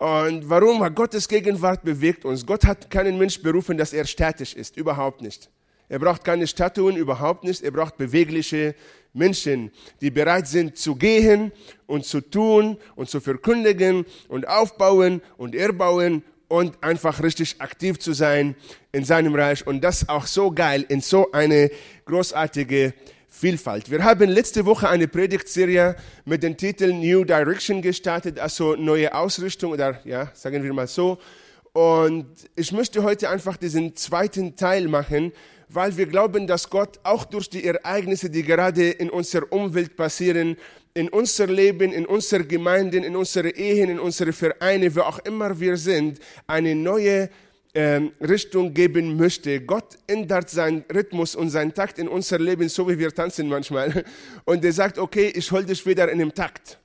Und warum? Weil Gottes Gegenwart bewegt uns. Gott hat keinen Mensch berufen, dass er statisch ist. Überhaupt nicht. Er braucht keine Statuen, überhaupt nicht. Er braucht bewegliche Menschen, die bereit sind zu gehen und zu tun und zu verkündigen und aufbauen und erbauen und einfach richtig aktiv zu sein in seinem Reich. Und das auch so geil in so eine großartige Vielfalt. Wir haben letzte Woche eine Predigtserie mit dem Titel New Direction gestartet, also neue Ausrichtung oder ja, sagen wir mal so. Und ich möchte heute einfach diesen zweiten Teil machen, weil wir glauben, dass Gott auch durch die Ereignisse, die gerade in unserer Umwelt passieren, in unser Leben, in unsere Gemeinden, in unsere Ehen, in unsere Vereine, wo auch immer wir sind, eine neue Richtung geben möchte. Gott ändert seinen Rhythmus und seinen Takt in unser Leben, so wie wir tanzen manchmal. Und er sagt, okay, ich hol dich wieder in den Takt.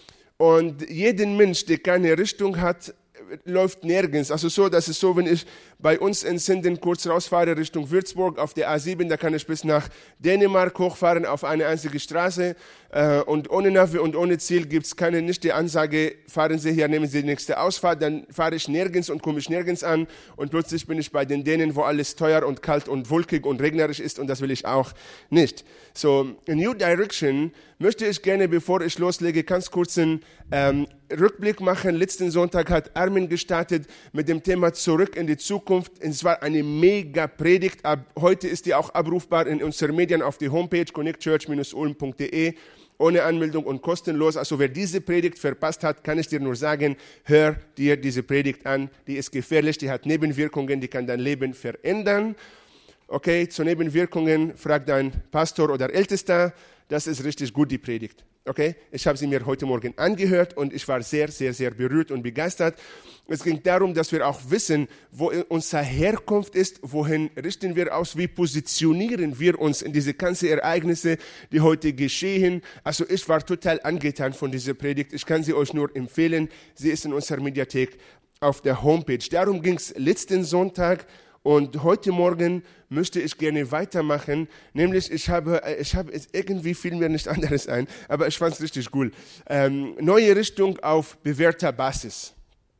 Und jeden Mensch, der keine Richtung hat, läuft nirgends. Also so, das ist so, wenn ich bei uns in Sinden kurz rausfahre Richtung Würzburg auf der A7, da kann ich bis nach Dänemark hochfahren auf eine einzige Straße und ohne Navi und ohne Ziel gibt's nicht die Ansage, fahren Sie hier, nehmen Sie die nächste Ausfahrt, dann fahre ich nirgends und komme ich nirgends an und plötzlich bin ich bei den Dänen, wo alles teuer und kalt und wolkig und regnerisch ist und das will ich auch nicht. So, in New Direction möchte ich gerne, bevor ich loslege, ganz kurz einen Rückblick machen. Letzten Sonntag hat Armin gestartet mit dem Thema Zurück in die Zukunft. Es war eine mega Predigt. Ab heute ist die auch abrufbar in unseren Medien auf der Homepage connectchurch-ulm.de ohne Anmeldung und kostenlos. Also wer diese Predigt verpasst hat, kann ich dir nur sagen, hör dir diese Predigt an. Die ist gefährlich, die hat Nebenwirkungen, die kann dein Leben verändern. Okay, zu Nebenwirkungen frag dein Pastor oder Ältester. Das ist richtig gut, die Predigt. Okay, ich habe sie mir heute Morgen angehört und ich war sehr, sehr, sehr berührt und begeistert. Es ging darum, dass wir auch wissen, wo unsere Herkunft ist, wohin richten wir aus, wie positionieren wir uns in diese ganzen Ereignisse, die heute geschehen. Also ich war total angetan von dieser Predigt. Ich kann sie euch nur empfehlen. Sie ist in unserer Mediathek auf der Homepage. Darum ging es letzten Sonntag. Und heute Morgen möchte ich gerne weitermachen, nämlich ich habe irgendwie fiel mir nicht anderes ein, aber ich fand es richtig cool. Neue Richtung auf bewährter Basis.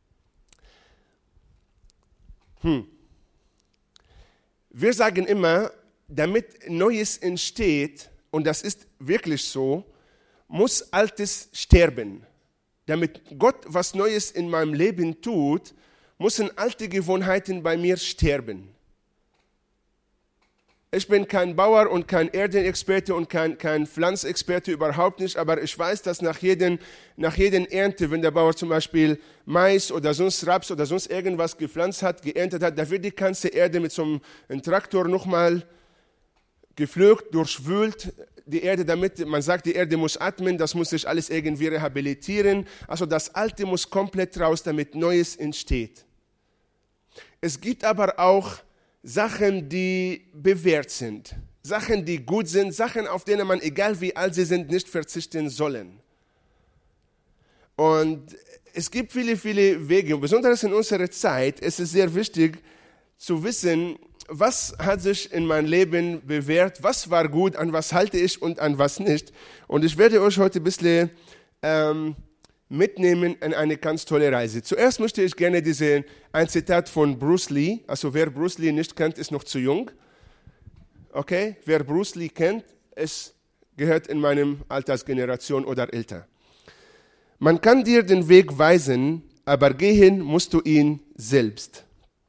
Wir sagen immer, damit Neues entsteht, und das ist wirklich so, muss Altes sterben. Damit Gott was Neues in meinem Leben tut, müssen alte Gewohnheiten bei mir sterben. Ich bin kein Bauer und kein Erdenexperte und kein Pflanzexperte, überhaupt nicht, aber ich weiß, dass nach jeder Ernte, wenn der Bauer zum Beispiel Mais oder sonst Raps oder sonst irgendwas gepflanzt hat, geerntet hat, da wird die ganze Erde mit so einem Traktor nochmal gepflügt, durchwühlt, die Erde, damit man sagt, die Erde muss atmen, das muss sich alles irgendwie rehabilitieren. Also das Alte muss komplett raus, damit Neues entsteht. Es gibt aber auch Sachen, die bewährt sind, Sachen, die gut sind, Sachen, auf denen man, egal wie alt sie sind, nicht verzichten sollen. Und es gibt viele, viele Wege, und besonders in unserer Zeit ist es sehr wichtig zu wissen, was hat sich in meinem Leben bewährt, was war gut, an was halte ich und an was nicht. Und ich werde euch heute ein bisschen mitnehmen in eine ganz tolle Reise. Zuerst möchte ich gerne ein Zitat von Bruce Lee, also wer Bruce Lee nicht kennt, ist noch zu jung. Okay, wer Bruce Lee kennt, es gehört in meinem Altersgeneration oder älter. Man kann dir den Weg weisen, aber gehen musst du ihn selbst.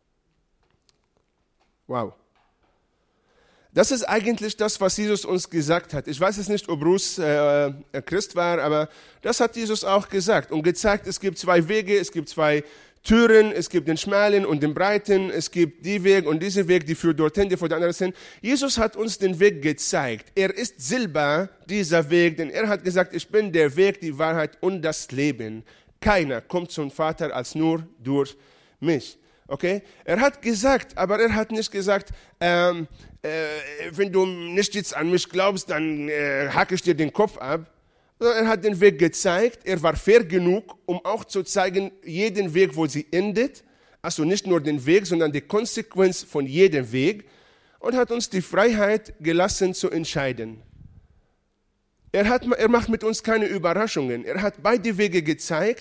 Wow. Das ist eigentlich das, was Jesus uns gesagt hat. Ich weiß jetzt nicht, ob Bruce Christ war, aber das hat Jesus auch gesagt und gezeigt, es gibt zwei Wege, es gibt zwei Türen, es gibt den schmalen und den breiten, es gibt die Weg und diese Weg, die führt dorthin, die führt anders hin. Jesus hat uns den Weg gezeigt. Er ist selber dieser Weg, denn er hat gesagt, ich bin der Weg, die Wahrheit und das Leben. Keiner kommt zum Vater als nur durch mich. Okay? Er hat gesagt, aber er hat nicht gesagt, wenn du nicht jetzt an mich glaubst, dann hacke ich dir den Kopf ab. Er hat den Weg gezeigt, er war fair genug, um auch zu zeigen, jeden Weg, wo sie endet, also nicht nur den Weg, sondern die Konsequenz von jedem Weg, und hat uns die Freiheit gelassen zu entscheiden. Er macht mit uns keine Überraschungen, er hat beide Wege gezeigt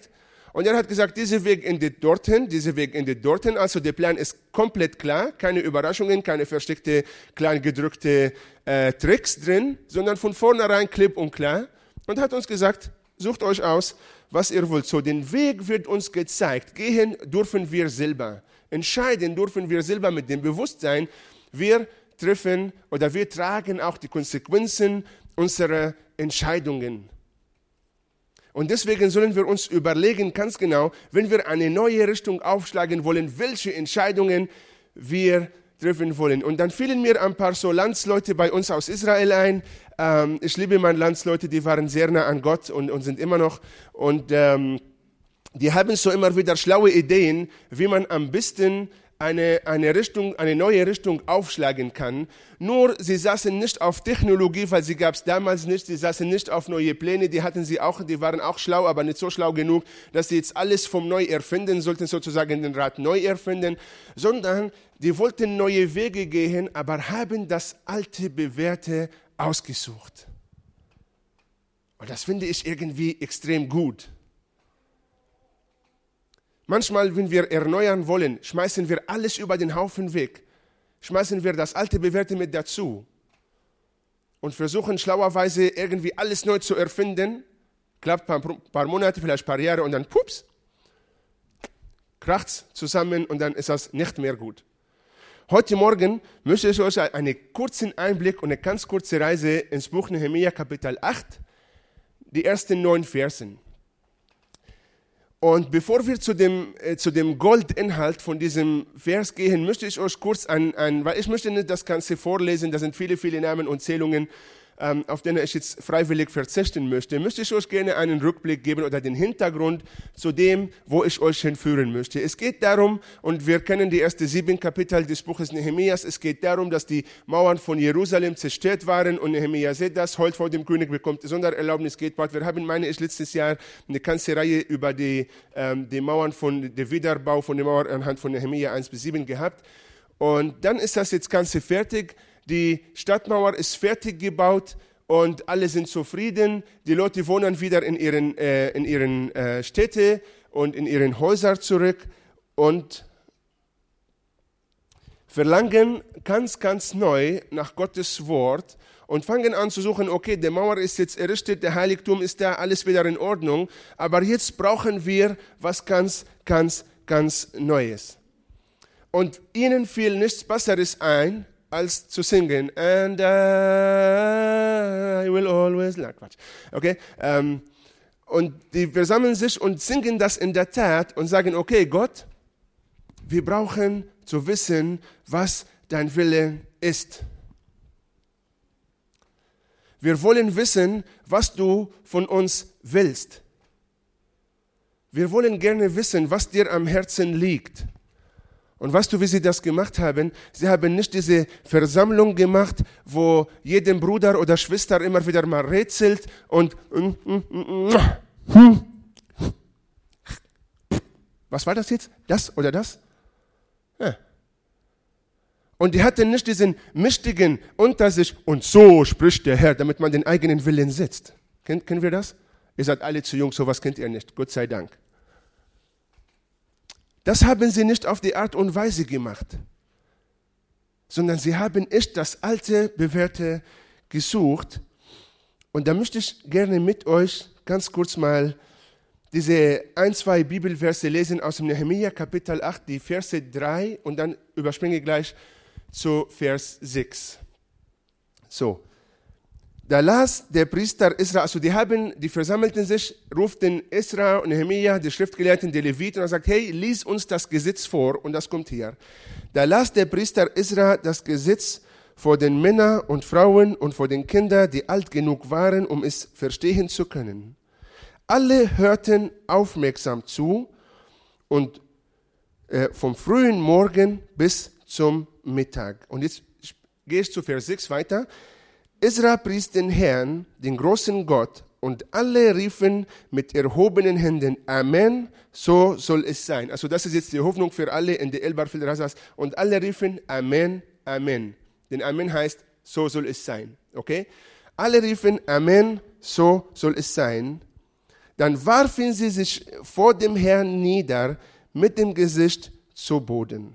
Und er hat gesagt, dieser Weg endet dorthin, dieser Weg endet dorthin. Also der Plan ist komplett klar, keine Überraschungen, keine versteckte, klein gedrückte Tricks drin, sondern von vornherein klipp und klar. Und hat uns gesagt, sucht euch aus, was ihr wollt. So, den Weg wird uns gezeigt. Gehen dürfen wir selber. Entscheiden dürfen wir selber mit dem Bewusstsein, wir treffen oder wir tragen auch die Konsequenzen unserer Entscheidungen. Und deswegen sollen wir uns überlegen, ganz genau, wenn wir eine neue Richtung aufschlagen wollen, welche Entscheidungen wir treffen wollen. Und dann fielen mir ein paar so Landsleute bei uns aus Israel ein. Ich liebe meine Landsleute, die waren sehr nah an Gott und sind immer noch. Und die haben so immer wieder schlaue Ideen, wie man am besten eine neue Richtung aufschlagen kann. Nur, sie saßen nicht auf Technologie, weil sie gab es damals nicht. Sie saßen nicht auf neue Pläne, die hatten sie auch, die waren auch schlau, aber nicht so schlau genug, dass sie jetzt alles vom Neu erfinden sollten, sozusagen den Rad neu erfinden, sondern die wollten neue Wege gehen, aber haben das alte, bewährte ausgesucht. Und das finde ich irgendwie extrem gut. Manchmal, wenn wir erneuern wollen, schmeißen wir alles über den Haufen weg. Schmeißen wir das alte Bewährte mit dazu. Und versuchen schlauerweise irgendwie alles neu zu erfinden. Klappt ein paar Monate, vielleicht ein paar Jahre und dann pups, kracht's zusammen und dann ist das nicht mehr gut. Heute Morgen möchte ich euch einen kurzen Einblick und eine ganz kurze Reise ins Buch Nehemia, Kapitel 8, die ersten 9 Versen. Und bevor wir zu dem Goldinhalt von diesem Vers gehen, möchte ich euch kurz weil ich möchte nicht das Ganze vorlesen, da sind viele, viele Namen und Zählungen, auf denen ich jetzt freiwillig verzichten möchte ich euch gerne einen Rückblick geben oder den Hintergrund zu dem, wo ich euch hinführen möchte. Es geht darum, und wir kennen die ersten 7 Kapitel des Buches Nehemias, es geht darum, dass die Mauern von Jerusalem zerstört waren und Nehemia sieht das, heult vor dem König, bekommt Sondererlaubnis, geht bald. Wir haben, meine ich, letztes Jahr eine ganze Reihe über die Mauern der Wiederaufbau von den Mauern anhand von Nehemia 1-7 gehabt. Und dann ist das jetzt Ganze fertig. Die Stadtmauer ist fertig gebaut und alle sind zufrieden. Die Leute wohnen wieder in ihren Städten und in ihren Häusern zurück und verlangen ganz, ganz neu nach Gottes Wort und fangen an zu suchen, okay, die Mauer ist jetzt errichtet, der Heiligtum ist da, alles wieder in Ordnung, aber jetzt brauchen wir was ganz, ganz, ganz Neues. Und ihnen fiel nichts Besseres ein, als zu singen. And I will always... Na, Quatsch. Okay? Und die versammeln sich und singen das in der Tat und sagen, okay, Gott, wir brauchen zu wissen, was dein Wille ist. Wir wollen wissen, was du von uns willst. Wir wollen gerne wissen, was dir am Herzen liegt. Und weißt du, wie sie das gemacht haben? Sie haben nicht diese Versammlung gemacht, wo jedem Bruder oder Schwester immer wieder mal rätselt und was war das jetzt? Das oder das? Ja. Und die hatten nicht diesen Mächtigen unter sich und so spricht der Herr, damit man den eigenen Willen setzt. Kennen wir das? Ihr seid alle zu jung, sowas kennt ihr nicht, Gott sei Dank. Das haben sie nicht auf die Art und Weise gemacht, sondern sie haben echt das alte, bewährte gesucht. Und da möchte ich gerne mit euch ganz kurz mal diese 1-2 Bibelverse lesen aus dem Nehemia Kapitel 8, die Verse 3 und dann überspringe ich gleich zu Vers 6. So. Da las der Priester Esra, also die versammelten sich, ruften Esra und Nehemia, die Schriftgelehrten, die Leviten, und sagt, hey, lies uns das Gesetz vor, und das kommt hier. Da las der Priester Esra das Gesetz vor den Männern und Frauen und vor den Kindern, die alt genug waren, um es verstehen zu können. Alle hörten aufmerksam zu und vom frühen Morgen bis zum Mittag. Und jetzt gehe ich zu Vers 6 weiter. Esra pries den Herrn, den großen Gott, und alle riefen mit erhobenen Händen, Amen, so soll es sein. Also das ist jetzt die Hoffnung für alle in der Elberfeld Rasas. Und alle riefen, Amen, Amen. Denn Amen heißt, so soll es sein. Okay? Alle riefen, Amen, so soll es sein. Dann warfen sie sich vor dem Herrn nieder, mit dem Gesicht zu Boden.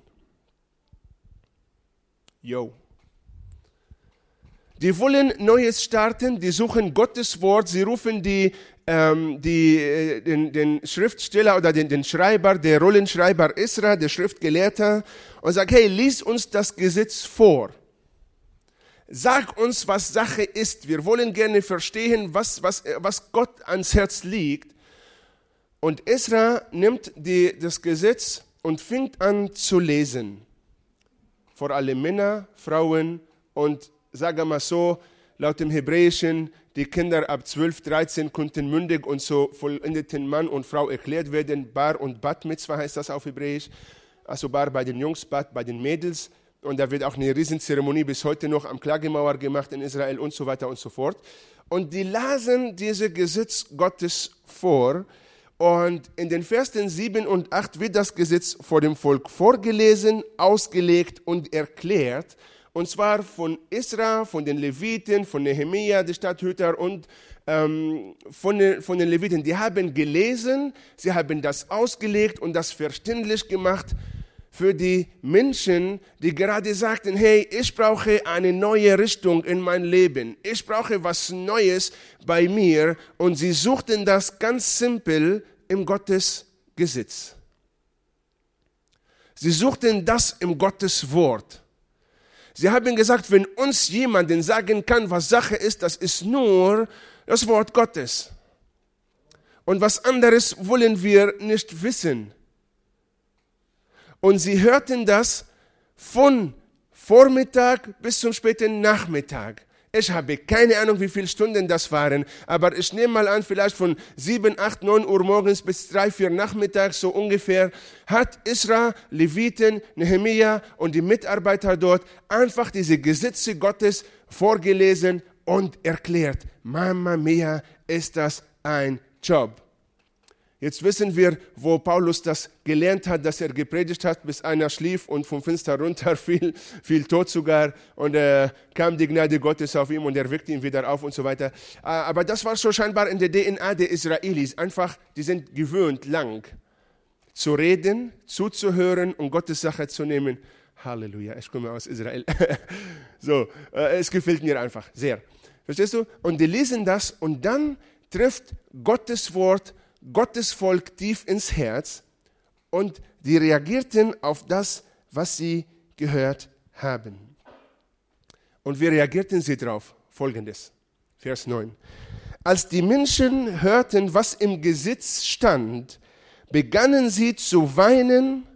Die wollen Neues starten, die suchen Gottes Wort, sie rufen den Schriftsteller oder den Schreiber, der Rollenschreiber Esra, der Schriftgelehrte, und sagen, hey, lies uns das Gesetz vor. Sag uns, was Sache ist. Wir wollen gerne verstehen, was Gott ans Herz liegt. Und Esra nimmt das Gesetz und fängt an zu lesen. Vor allem Männer, Frauen und, sagen wir mal so, laut dem Hebräischen, die Kinder ab 12, 13 konnten mündig und so vollendeten Mann und Frau erklärt werden. Bar und Bat Mitzvah heißt das auf Hebräisch. Also Bar bei den Jungs, Bat bei den Mädels. Und da wird auch eine Riesenzeremonie bis heute noch am Klagemauer gemacht in Israel und so weiter und so fort. Und die lasen dieses Gesetz Gottes vor. Und in den Versen 7 und 8 wird das Gesetz vor dem Volk vorgelesen, ausgelegt und erklärt. Und zwar von Esra, von den Leviten, von Nehemia, der Stadthüter und von den Leviten. Die haben gelesen, sie haben das ausgelegt und das verständlich gemacht für die Menschen, die gerade sagten, hey, ich brauche eine neue Richtung in mein Leben. Ich brauche was Neues bei mir. Und sie suchten das ganz simpel im Gottesgesetz. Sie suchten das im Gottes Wort. Sie haben gesagt, wenn uns jemand sagen kann, was Sache ist, das ist nur das Wort Gottes. Und was anderes wollen wir nicht wissen. Und sie hörten das von Vormittag bis zum späten Nachmittag. Ich habe keine Ahnung, wie viele Stunden das waren, aber ich nehme mal an, vielleicht von 7, 8, 9 Uhr morgens bis 3, 4 nachmittags so ungefähr, hat Esra, Leviten, Nehemia und die Mitarbeiter dort einfach diese Gesetze Gottes vorgelesen und erklärt. Mamma mia, ist das ein Job. Jetzt wissen wir, wo Paulus das gelernt hat, dass er gepredigt hat, bis einer schlief und vom Fenster runter fiel tot sogar. Und kam die Gnade Gottes auf ihn und er weckte ihn wieder auf und so weiter. Aber das war so scheinbar in der DNA der Israelis. Einfach, die sind gewöhnt, lang zu reden, zuzuhören und Gottes Sache zu nehmen. Halleluja, ich komme aus Israel. So, es gefällt mir einfach sehr. Verstehst du? Und die lesen das und dann trifft Gottes Wort Gottes Volk tief ins Herz und die reagierten auf das, was sie gehört haben. Und wie reagierten sie darauf? Folgendes, Vers 9. Als die Menschen hörten, was im Gesetz stand, begannen sie zu weinen,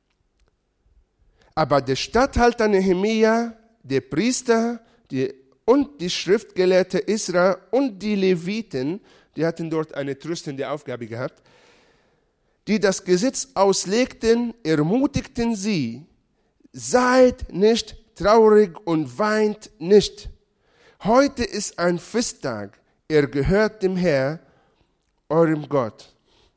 aber der Statthalter Nehemia, der Priester und die Schriftgelehrte Esra und die Leviten, die hatten dort eine tröstende Aufgabe gehabt, die das Gesetz auslegten, ermutigten sie, seid nicht traurig und weint nicht. Heute ist ein Festtag, er gehört dem Herr, eurem Gott.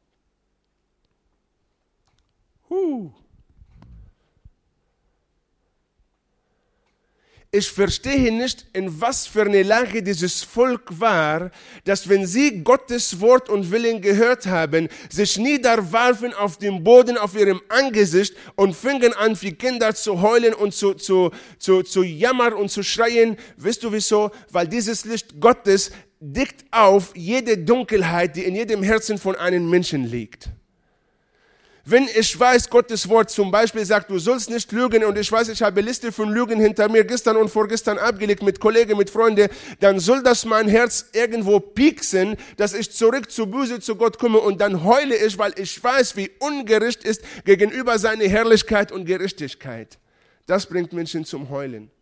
Ich verstehe nicht, in was für eine Lage dieses Volk war, dass wenn sie Gottes Wort und Willen gehört haben, sich niederwarfen auf dem Boden, auf ihrem Angesicht und fingen an, wie Kinder zu heulen und zu jammern und zu schreien. Weißt du wieso? Weil dieses Licht Gottes deckt auf jede Dunkelheit, die in jedem Herzen von einem Menschen liegt. Wenn ich weiß, Gottes Wort zum Beispiel sagt, du sollst nicht lügen und ich weiß, ich habe Liste von Lügen hinter mir gestern und vorgestern abgelegt mit Kollegen, mit Freunden, dann soll das mein Herz irgendwo pieksen, dass ich zurück zu Buße zu Gott komme und dann heule ich, weil ich weiß, wie ungerecht ist gegenüber seiner Herrlichkeit und Gerechtigkeit. Das bringt Menschen zum Heulen.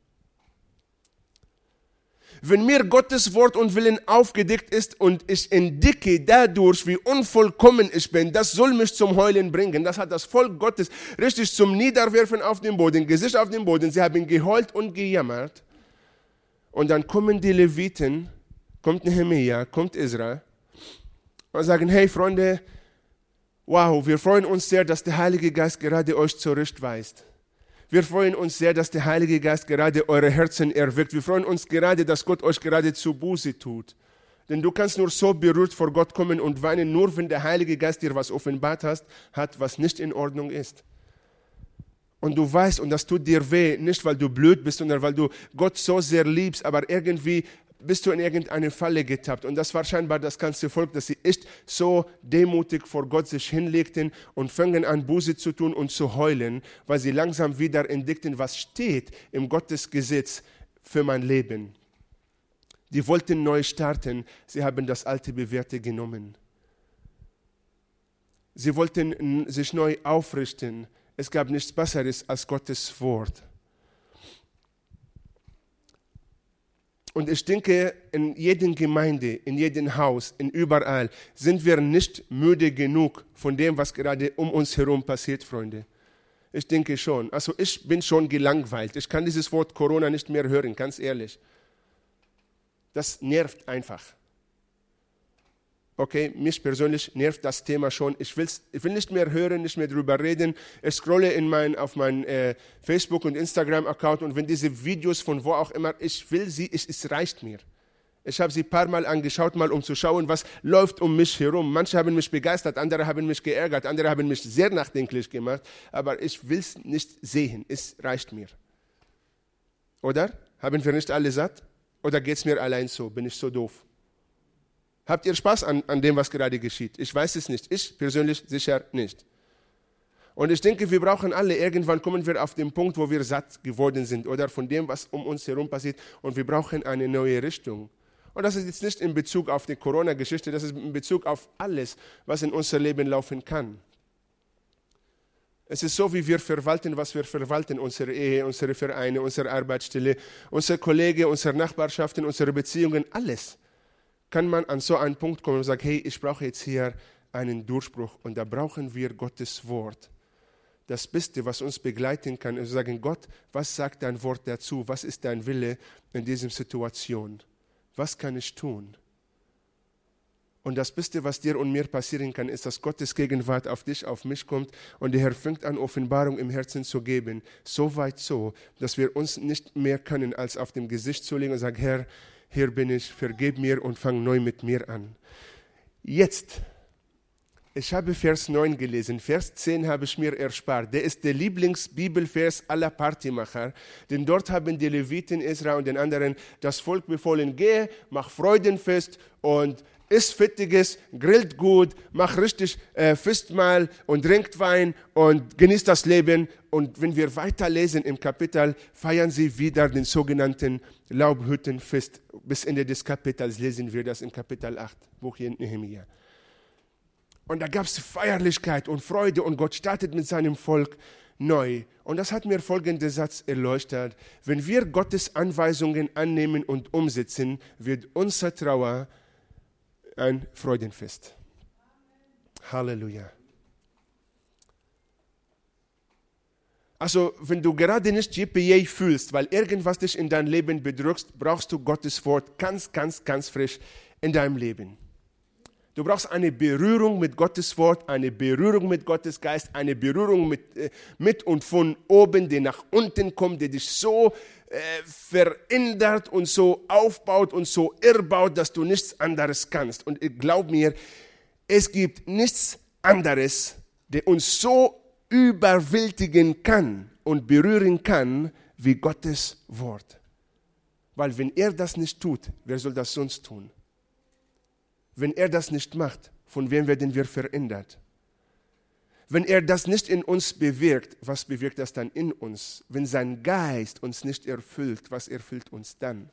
Wenn mir Gottes Wort und Willen aufgedeckt ist und ich entdecke dadurch, wie unvollkommen ich bin, das soll mich zum Heulen bringen. Das hat das Volk Gottes richtig zum Niederwerfen auf den Boden, Gesicht auf den Boden. Sie haben geheult und gejammert. Und dann kommen die Leviten, kommt Nehemia, kommt Esra und sagen, hey Freunde, wow, wir freuen uns sehr, dass der Heilige Geist gerade euch zurechtweist. Wir freuen uns sehr, dass der Heilige Geist gerade eure Herzen erweckt. Wir freuen uns gerade, dass Gott euch gerade zu Buße tut. Denn du kannst nur so berührt vor Gott kommen und weinen, nur wenn der Heilige Geist dir was offenbart hat, was nicht in Ordnung ist. Und du weißt, und das tut dir weh, nicht weil du blöd bist, sondern weil du Gott so sehr liebst, aber irgendwie bist du in irgendeine Falle getappt. Und das war scheinbar das ganze Volk, dass sie echt so demutig vor Gott sich hinlegten und fingen an, Buße zu tun und zu heulen, weil sie langsam wieder entdeckten, was steht im Gottesgesetz für mein Leben. Die wollten neu starten, sie haben das alte Bewährte genommen. Sie wollten sich neu aufrichten. Es gab nichts Besseres als Gottes Wort. Und ich denke, in jeder Gemeinde, in jedem Haus, überall sind wir nicht müde genug von dem, was gerade um uns herum passiert, Freunde. Ich denke schon. Also ich bin schon gelangweilt. Ich kann dieses Wort Corona nicht mehr hören, ganz ehrlich. Das nervt einfach. Okay, mich persönlich nervt das Thema schon. Ich will nicht mehr hören, nicht mehr drüber reden. Ich scrolle auf meinen Facebook- und Instagram-Account und wenn diese Videos von wo auch immer, es reicht mir. Ich habe sie ein paar Mal angeschaut, um zu schauen, was läuft um mich herum. Manche haben mich begeistert, andere haben mich geärgert, andere haben mich sehr nachdenklich gemacht. Aber ich will es nicht sehen. Es reicht mir. Oder? Haben wir nicht alle satt? Oder geht es mir allein so? Bin ich so doof? Habt ihr Spaß an dem, was gerade geschieht? Ich weiß es nicht. Ich persönlich sicher nicht. Und ich denke, wir brauchen alle, irgendwann kommen wir auf den Punkt, wo wir satt geworden sind oder von dem, was um uns herum passiert. Und wir brauchen eine neue Richtung. Und das ist jetzt nicht in Bezug auf die Corona-Geschichte, das ist in Bezug auf alles, was in unser Leben laufen kann. Es ist so, wie wir verwalten, was wir verwalten, unsere Ehe, unsere Vereine, unsere Arbeitsstelle, unsere Kollegen, unsere Nachbarschaften, unsere Beziehungen, alles kann man an so einen Punkt kommen und sagen, hey, ich brauche jetzt hier einen Durchbruch und da brauchen wir Gottes Wort. Das Beste, was uns begleiten kann, ist zu sagen, Gott, was sagt dein Wort dazu? Was ist dein Wille in dieser Situation? Was kann ich tun? Und das Beste, was dir und mir passieren kann, ist, dass Gottes Gegenwart auf dich, auf mich kommt und der Herr fängt an, Offenbarung im Herzen zu geben. So weit so, dass wir uns nicht mehr können, als auf dem Gesicht zu legen und sagen, Herr, hier bin ich, vergib mir und fang neu mit mir an. Jetzt, ich habe Vers 9 gelesen, Vers 10 habe ich mir erspart. Der ist der Lieblingsbibelvers aller Partymacher, denn dort haben die Leviten, Esra und den anderen das Volk befohlen, geh, mach Freudenfest und isst Fettiges, grillt gut, mach richtig Festmahl und trinkt Wein und genießt das Leben. Und wenn wir weiterlesen im Kapitel, feiern sie wieder den sogenannten Laubhüttenfest. Bis Ende des Kapitels lesen wir das im Kapitel 8, Buch Nehemia. Und da gab es Feierlichkeit und Freude und Gott startet mit seinem Volk neu. Und das hat mir folgender Satz erleuchtet. Wenn wir Gottes Anweisungen annehmen und umsetzen, wird unsere Trauer ein Freudenfest. Halleluja. Also, wenn du gerade nicht JPA fühlst, weil irgendwas dich in dein Leben bedrückt, brauchst du Gottes Wort ganz, ganz, ganz frisch in deinem Leben. Du brauchst eine Berührung mit Gottes Wort, eine Berührung mit Gottes Geist, eine Berührung mit und von oben, die nach unten kommt, die dich so verändert und so aufbaut und so erbaut, dass du nichts anderes kannst. Und glaub mir, es gibt nichts anderes, der uns so überwältigen kann und berühren kann, wie Gottes Wort. Weil wenn er das nicht tut, wer soll das sonst tun? Wenn er das nicht macht, von wem werden wir verändert? Wenn er das nicht in uns bewirkt, was bewirkt das dann in uns? Wenn sein Geist uns nicht erfüllt, was erfüllt uns dann?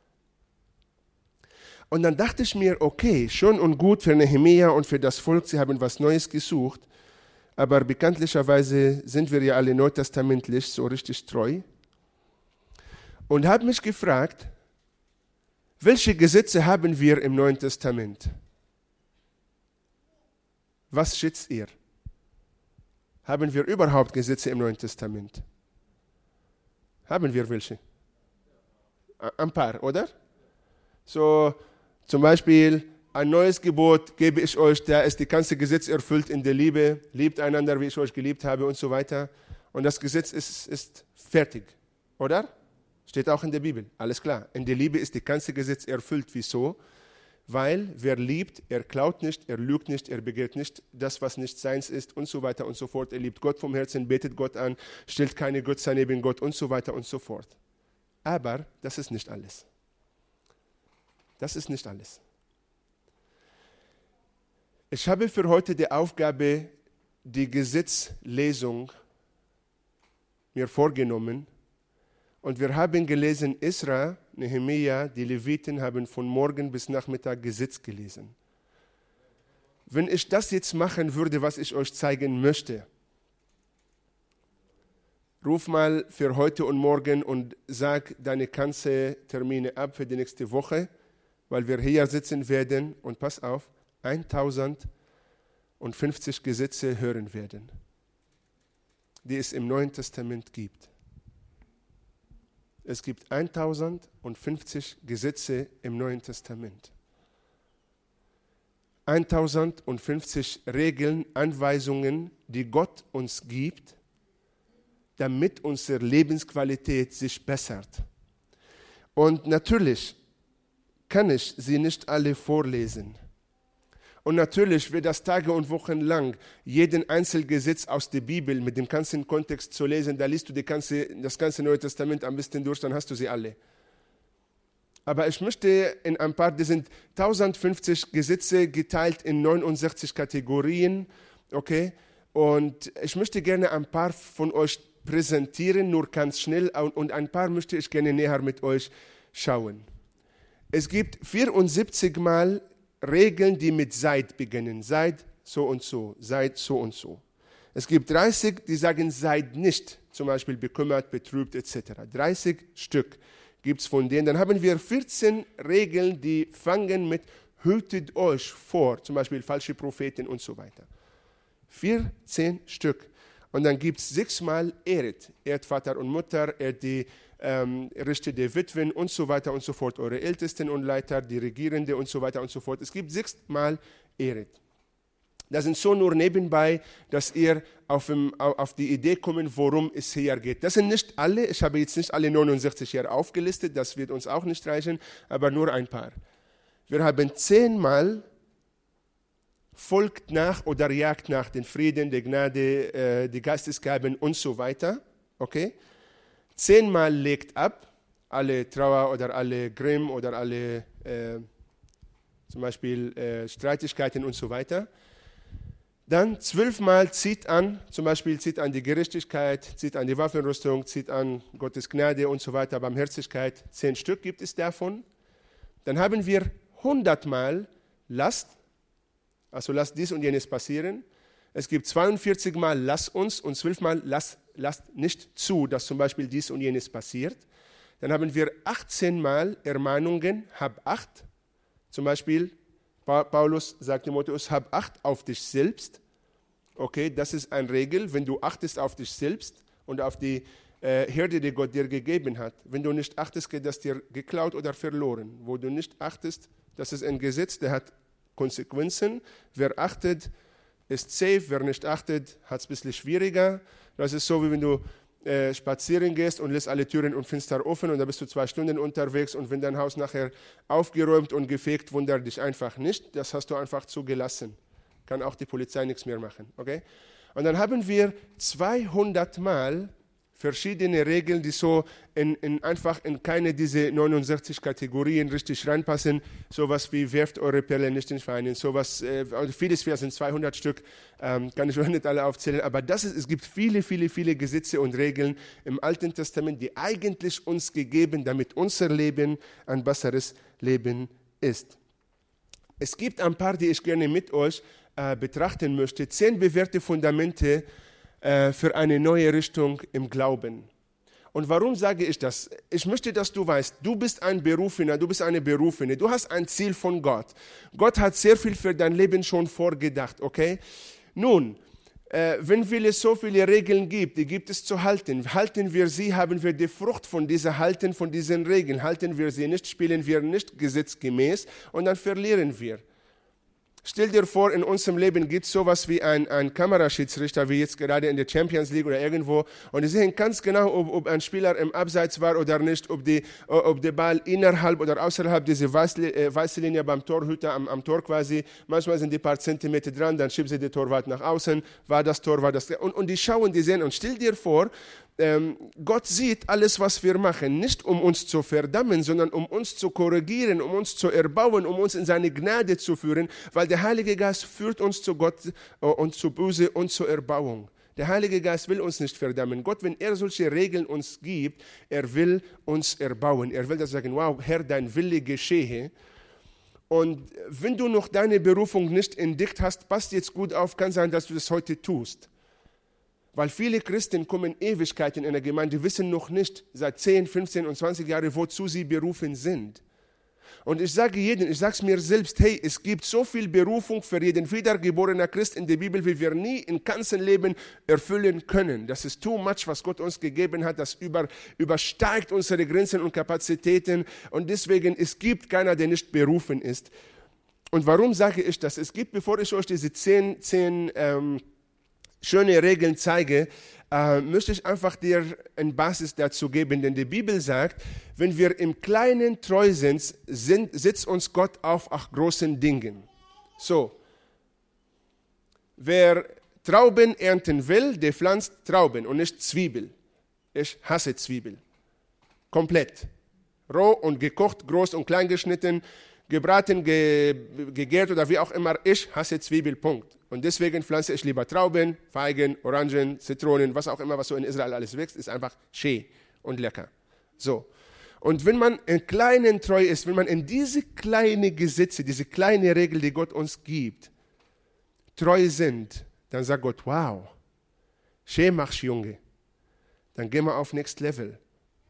Und dann dachte ich mir, okay, schön und gut für Nehemia und für das Volk, sie haben was Neues gesucht, aber bekanntlicherweise sind wir ja alle neutestamentlich so richtig treu. Und habe mich gefragt, welche Gesetze haben wir im Neuen Testament? Was schätzt ihr? Haben wir überhaupt Gesetze im Neuen Testament? Haben wir welche? Ein paar, oder? So, zum Beispiel, ein neues Gebot gebe ich euch, da ist die ganze Gesetz erfüllt in der Liebe, liebt einander, wie ich euch geliebt habe und so weiter. Und das Gesetz ist fertig, oder? Steht auch in der Bibel, alles klar. In der Liebe ist die ganze Gesetz erfüllt. Wieso? weil wer liebt, er klaut nicht, er lügt nicht, er begehrt nicht das, was nicht seins ist und so weiter und so fort. Er liebt Gott vom Herzen, betet Gott an, stellt keine Götze neben Gott und so weiter und so fort. Aber das ist nicht alles. Das ist nicht alles. Ich habe für heute die Aufgabe, die Gesetzlesung mir vorgenommen. Und wir haben gelesen, Esra, Nehemia, die Leviten haben von morgen bis Nachmittag Gesetz gelesen. Wenn ich das jetzt machen würde, was ich euch zeigen möchte, ruf mal für heute und morgen und sag deine ganzen Termine ab für die nächste Woche, weil wir hier sitzen werden und pass auf, 1050 Gesetze hören werden, die es im Neuen Testament gibt. Es gibt 1050 Gesetze im Neuen Testament. 1050 Regeln, Anweisungen, die Gott uns gibt, damit unsere Lebensqualität sich bessert. Und natürlich kann ich sie nicht alle vorlesen. Und natürlich wird das Tage und Wochen lang jeden Einzelgesetz aus der Bibel mit dem ganzen Kontext zu lesen. Da liest du das ganze Neue Testament am besten durch, dann hast du sie alle. Aber ich möchte in ein paar, das sind 1050 Gesetze geteilt in 69 Kategorien, okay? Und ich möchte gerne ein paar von euch präsentieren, nur ganz schnell, und ein paar möchte ich gerne näher mit euch schauen. Es gibt 74 Mal Regeln, die mit seid beginnen. Seid so und so, seid so und so. Es gibt 30, die sagen, seid nicht, zum Beispiel bekümmert, betrübt etc. 30 Stück gibt es von denen. Dann haben wir 14 Regeln, die fangen mit hütet euch vor, zum Beispiel falsche Propheten und so weiter. 14 Stück. Und dann gibt es 6 Mal ehrt Vater und Mutter, ehrt die Richter der Witwen und so weiter und so fort, eure Ältesten und Leiter, die Regierende und so weiter und so fort. Es gibt 6 Mal ehret. Das sind so nur nebenbei, dass ihr auf die Idee kommt, worum es hier geht. Das sind nicht alle, ich habe jetzt nicht alle 69 hier aufgelistet, das wird uns auch nicht reichen, aber nur ein paar. Wir haben 10 Mal folgt nach oder jagt nach den Frieden, der Gnade, die Geistesgaben und so weiter. Okay? 10 Mal legt ab, alle Trauer oder alle Grimm oder alle zum Beispiel Streitigkeiten und so weiter. Dann 12 Mal zieht an, zum Beispiel zieht an die Gerechtigkeit, zieht an die Waffenrüstung, zieht an Gottes Gnade und so weiter, Barmherzigkeit. 10 Stück gibt es davon. Dann haben wir 100 Mal lasst, also lasst dies und jenes passieren. Es gibt 42 Mal lass uns und 12 Mal lasst nicht zu, dass zum Beispiel dies und jenes passiert. Dann haben wir 18 Mal Ermahnungen, hab Acht. Zum Beispiel Paulus sagt Timotheus, hab Acht auf dich selbst. Okay, das ist eine Regel, wenn du achtest auf dich selbst und auf die Herde, die Gott dir gegeben hat. Wenn du nicht achtest, geht das dir geklaut oder verloren. Wo du nicht achtest, das ist ein Gesetz, der hat Konsequenzen. Wer achtet, ist safe. Wer nicht achtet, hat es ein bisschen schwieriger. Das ist so, wie wenn du spazieren gehst und lässt alle Türen und Fenster offen und da bist du 2 Stunden unterwegs und wenn dein Haus nachher aufgeräumt und gefegt, wundert dich einfach nicht. Das hast du einfach zugelassen. Kann auch die Polizei nichts mehr machen. Okay? Und dann haben wir 200 Mal verschiedene Regeln, die so einfach in keine dieser 69 Kategorien richtig reinpassen. Sowas wie, werft eure Perlen nicht in Schweinen. Sowas, vieles, wir sind 200 Stück, kann ich euch nicht alle aufzählen. Aber es gibt viele, viele, viele Gesetze und Regeln im Alten Testament, die eigentlich uns gegeben, damit unser Leben ein besseres Leben ist. Es gibt ein paar, die ich gerne mit euch betrachten möchte. 10 bewährte Fundamente für eine neue Richtung im Glauben. Und warum sage ich das? Ich möchte, dass du weißt, du bist ein Berufener, du bist eine Berufene, du hast ein Ziel von Gott. Gott hat sehr viel für dein Leben schon vorgedacht, okay? Nun, wenn es so viele Regeln gibt, die gibt es zu halten. Halten wir sie, haben wir die Frucht von diesen Regeln. Halten wir sie nicht, spielen wir nicht gesetzgemäß und dann verlieren wir. Stell dir vor, in unserem Leben gibt es sowas wie ein Kameraschiedsrichter, wie jetzt gerade in der Champions League oder irgendwo. Und die sehen ganz genau, ob ein Spieler im Abseits war oder nicht, ob der Ball innerhalb oder außerhalb dieser weißen Linie beim Torhüter am Tor quasi. Manchmal sind die paar Zentimeter dran, dann schiebt sie den Torwart nach außen. War das Tor, war das... Und die schauen, die sehen. Und stell dir vor, Gott sieht alles, was wir machen, nicht um uns zu verdammen, sondern um uns zu korrigieren, um uns zu erbauen, um uns in seine Gnade zu führen, weil der Heilige Geist führt uns zu Gott und zu Buße und zur Erbauung. Der Heilige Geist will uns nicht verdammen. Gott, wenn er solche Regeln uns gibt, er will uns erbauen. Er will das sagen, wow, Herr, dein Wille geschehe. Und wenn du noch deine Berufung nicht entdeckt hast, passt jetzt gut auf, kann sein, dass du das heute tust. Weil viele Christen kommen Ewigkeiten in der Gemeinde, wissen noch nicht seit 10, 15 und 20 Jahren, wozu sie berufen sind. Und ich sage jedem, ich sage es mir selbst, hey, es gibt so viel Berufung für jeden wiedergeborenen Christ in der Bibel, wie wir nie im ganzen Leben erfüllen können. Das ist too much, was Gott uns gegeben hat, das übersteigt unsere Grenzen und Kapazitäten. Und deswegen, es gibt keiner, der nicht berufen ist. Und warum sage ich das? Es gibt, bevor ich euch diese 10 schöne Regeln zeige, möchte ich einfach dir eine Basis dazu geben. Denn die Bibel sagt, wenn wir im Kleinen treu sind, sitzt uns Gott auf großen Dingen. So, wer Trauben ernten will, der pflanzt Trauben und nicht Zwiebel. Ich hasse Zwiebel. Komplett. Roh und gekocht, groß und klein geschnitten, gebraten, gegärt oder wie auch immer. Ich hasse Zwiebel, Punkt. Und deswegen pflanze ich lieber Trauben, Feigen, Orangen, Zitronen, was auch immer, was so in Israel alles wächst, ist einfach schön und lecker. So. Und wenn man im Kleinen treu ist, wenn man in diese kleinen Gesetze, diese kleine Regel, die Gott uns gibt, treu sind, dann sagt Gott, wow, schön machst Junge. Dann gehen wir auf Next Level.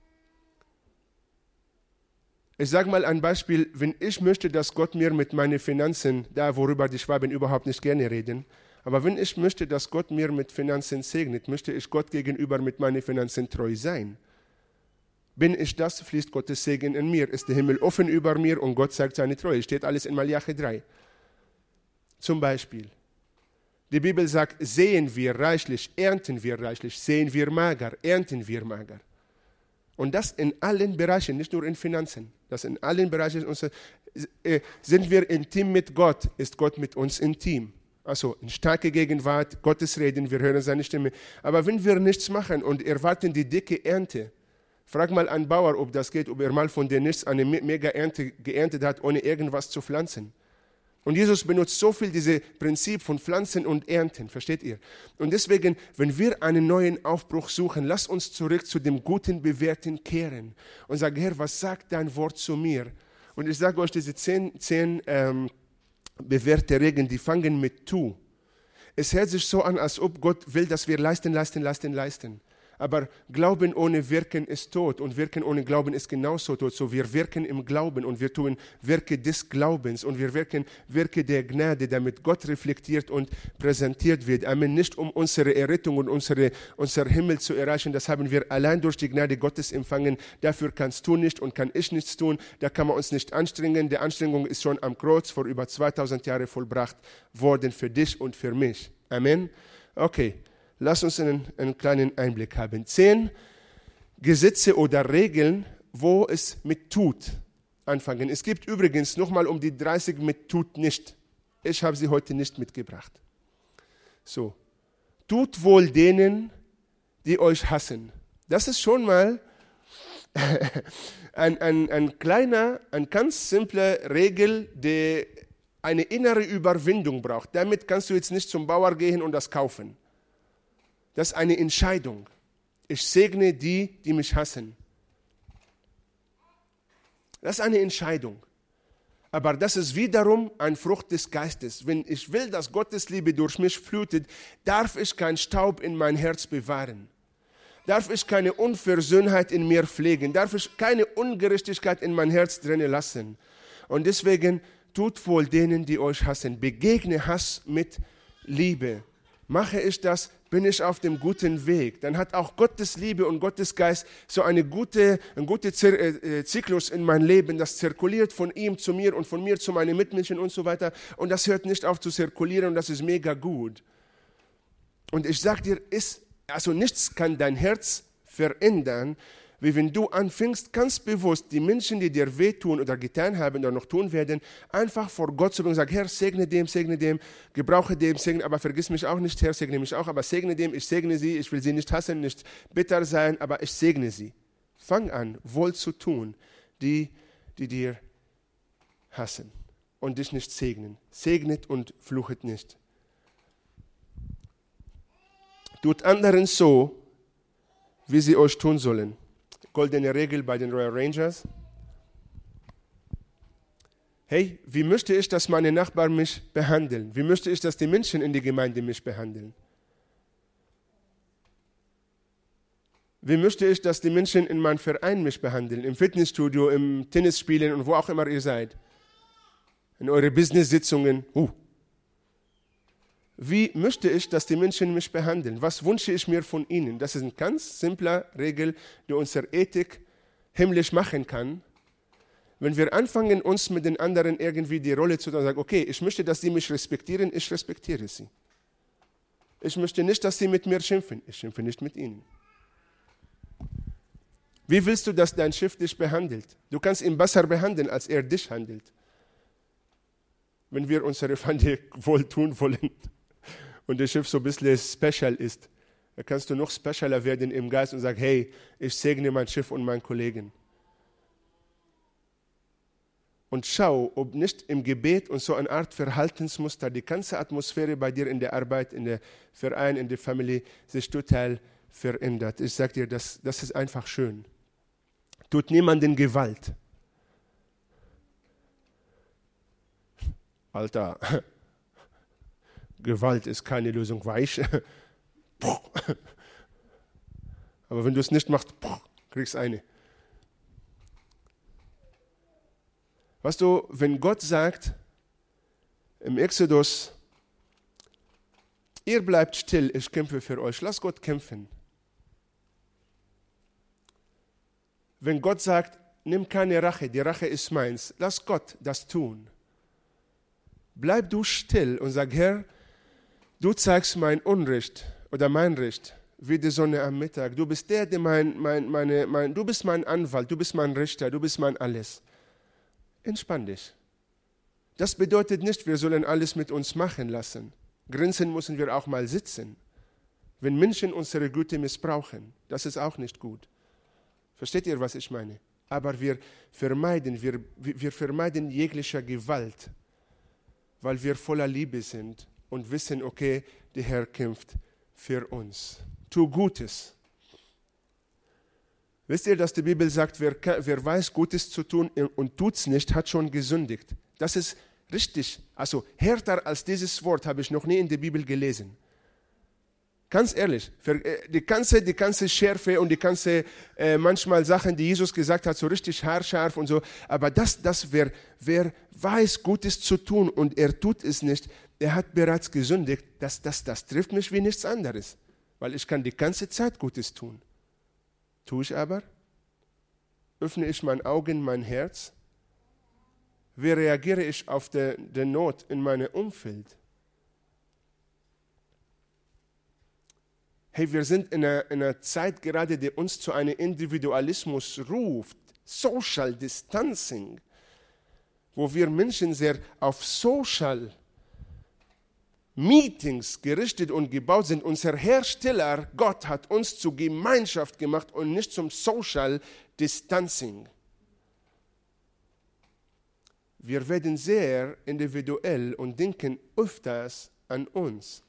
Ich sage mal ein Beispiel, wenn ich möchte, dass Gott mir mit meinen Finanzen, da worüber die Schwaben überhaupt nicht gerne reden, aber wenn ich möchte, dass Gott mir mit Finanzen segnet, möchte ich Gott gegenüber mit meinen Finanzen treu sein. Bin ich das, fließt Gottes Segen in mir, ist der Himmel offen über mir und Gott zeigt seine Treue. Steht alles in Malachi 3. Zum Beispiel, die Bibel sagt, sehen wir reichlich, ernten wir reichlich, sehen wir mager, ernten wir mager. Und das in allen Bereichen, nicht nur in Finanzen. Das in allen Bereichen sind wir intim mit Gott, ist Gott mit uns intim. Also in starke Gegenwart, Gottes Reden, wir hören seine Stimme. Aber wenn wir nichts machen und erwarten die dicke Ernte, frag mal einen Bauer, ob das geht, ob er mal von der Nichts eine mega Ernte geerntet hat, ohne irgendwas zu pflanzen. Und Jesus benutzt so viel dieses Prinzip von Pflanzen und Ernten, versteht ihr? Und deswegen, wenn wir einen neuen Aufbruch suchen, lass uns zurück zu dem Guten, Bewährten kehren und sagen, Herr, was sagt dein Wort zu mir? Und ich sage euch, diese 10 bewährte Regeln, die fangen mit Tu. Es hört sich so an, als ob Gott will, dass wir leisten. Aber Glauben ohne Wirken ist tot und Wirken ohne Glauben ist genauso tot. So wir wirken im Glauben und wir tun Werke des Glaubens und wir wirken Werke der Gnade, damit Gott reflektiert und präsentiert wird. Amen. Nicht um unsere Errettung und unser Himmel zu erreichen, das haben wir allein durch die Gnade Gottes empfangen. Dafür kannst du nicht und kann ich nichts tun. Da kann man uns nicht anstrengen. Die Anstrengung ist schon am Kreuz vor über 2000 Jahren vollbracht worden für dich und für mich. Amen. Okay. Lass uns einen kleinen Einblick haben. 10 Gesetze oder Regeln, wo es mit tut anfangen. Es gibt übrigens nochmal um die 30 mit tut nicht. Ich habe sie heute nicht mitgebracht. So. Tut wohl denen, die euch hassen. Das ist schon mal ein ganz simple Regel, die eine innere Überwindung braucht. Damit kannst du jetzt nicht zum Bauer gehen und das kaufen. Das ist eine Entscheidung. Ich segne die, die mich hassen. Das ist eine Entscheidung. Aber das ist wiederum eine Frucht des Geistes. Wenn ich will, dass Gottes Liebe durch mich flutet, darf ich keinen Staub in mein Herz bewahren. Darf ich keine Unversöhnheit in mir pflegen. Darf ich keine Ungerechtigkeit in mein Herz drinnen lassen. Und deswegen tut wohl denen, die euch hassen. Begegne Hass mit Liebe. Mache ich das, bin ich auf dem guten Weg. Dann hat auch Gottes Liebe und Gottes Geist so ein guter Zyklus in mein Leben, das zirkuliert von ihm zu mir und von mir zu meinen Mitmenschen und so weiter. Und das hört nicht auf zu zirkulieren und das ist mega gut. Und ich sage dir, also nichts kann dein Herz verändern, wie wenn du anfängst, ganz bewusst die Menschen, die dir wehtun oder getan haben oder noch tun werden, einfach vor Gott zu bringen und sagen, Herr, segne dem, gebrauche dem, segne, aber vergiss mich auch nicht, Herr, segne mich auch, aber segne dem, ich segne sie, ich will sie nicht hassen, nicht bitter sein, aber ich segne sie. Fang an, wohl zu tun, die dir hassen und dich nicht segnen. Segnet und fluchet nicht. Tut anderen so, wie sie euch tun sollen. Goldene Regel bei den Royal Rangers. Hey, wie möchte ich, dass meine Nachbarn mich behandeln? Wie möchte ich, dass die Menschen in der Gemeinde mich behandeln? Wie möchte ich, dass die Menschen in meinem Verein mich behandeln? Im Fitnessstudio, im Tennisspielen und wo auch immer ihr seid. In eure Business-Sitzungen. Wie möchte ich, dass die Menschen mich behandeln? Was wünsche ich mir von ihnen? Das ist eine ganz simple Regel, die unsere Ethik himmlisch machen kann. Wenn wir anfangen, uns mit den anderen irgendwie die Rolle zu sagen, okay, ich möchte, dass sie mich respektieren, ich respektiere sie. Ich möchte nicht, dass sie mit mir schimpfen, ich schimpfe nicht mit ihnen. Wie willst du, dass dein Chef dich behandelt? Du kannst ihn besser behandeln, als er dich handelt. Wenn wir unsere Feinde wohl tun wollen. Und der Chef so ein bisschen special ist, dann kannst du noch specialer werden im Geist und sagen, hey, ich segne mein Chef und meinen Kollegen. Und schau, ob nicht im Gebet und so eine Art Verhaltensmuster die ganze Atmosphäre bei dir in der Arbeit, in der Verein, in der Familie sich total verändert. Ich sage dir, das ist einfach schön. Tut niemandem Gewalt. Alter, Gewalt ist keine Lösung, weich. Aber wenn du es nicht machst, kriegst du eine. Weißt du, wenn Gott sagt im Exodus, ihr bleibt still, ich kämpfe für euch, lass Gott kämpfen. Wenn Gott sagt, nimm keine Rache, die Rache ist meins, lass Gott das tun. Bleib du still und sag, Herr, du zeigst mein Unrecht oder mein Recht wie die Sonne am Mittag. Du bist der du bist mein Anwalt, du bist mein Richter, du bist mein Alles. Entspann dich. Das bedeutet nicht, wir sollen alles mit uns machen lassen. Grenzen müssen wir auch mal sitzen. Wenn Menschen unsere Güte missbrauchen, das ist auch nicht gut. Versteht ihr, was ich meine? Aber wir vermeiden jegliche Gewalt, weil wir voller Liebe sind und wissen, okay, der Herr kämpft für uns. Tu Gutes. Wisst ihr, dass die Bibel sagt, wer weiß, Gutes zu tun und tut es nicht, hat schon gesündigt. Das ist richtig. Also härter als dieses Wort habe ich noch nie in der Bibel gelesen. Ganz ehrlich, die ganze Schärfe und die ganze manchmal Sachen, die Jesus gesagt hat, so richtig haarscharf und so, aber wer weiß, Gutes zu tun und er tut es nicht, er hat bereits gesündigt, das trifft mich wie nichts anderes, weil ich kann die ganze Zeit Gutes tun. Tue ich aber? Öffne ich mein Augen, mein Herz? Wie reagiere ich auf die Not in meinem Umfeld? Hey, wir sind in einer Zeit gerade, die uns zu einem Individualismus ruft. Social Distancing. Wo wir Menschen sehr auf Social Meetings gerichtet und gebaut sind. Unser Hersteller, Gott, hat uns zur Gemeinschaft gemacht und nicht zum Social Distancing. Wir werden sehr individuell und denken öfters an uns.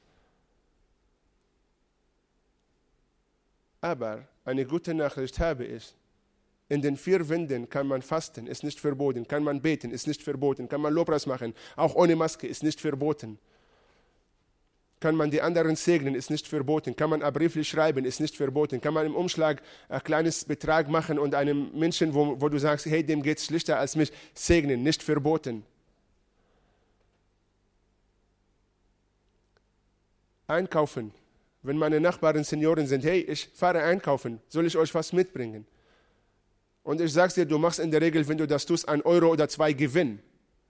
Aber eine gute Nachricht habe ich. In den 4 Wänden kann man fasten, ist nicht verboten. Kann man beten, ist nicht verboten. Kann man Lobpreis machen, auch ohne Maske, ist nicht verboten. Kann man die anderen segnen, ist nicht verboten. Kann man brieflich schreiben, ist nicht verboten. Kann man im Umschlag ein kleines Betrag machen und einem Menschen, wo du sagst, hey, dem geht es schlechter als mich, segnen, nicht verboten. Einkaufen Wenn meine Nachbarn Senioren sind, hey, ich fahre einkaufen, soll ich euch was mitbringen? Und ich sage dir, du machst in der Regel, wenn du das tust, 1 Euro oder 2 Gewinn.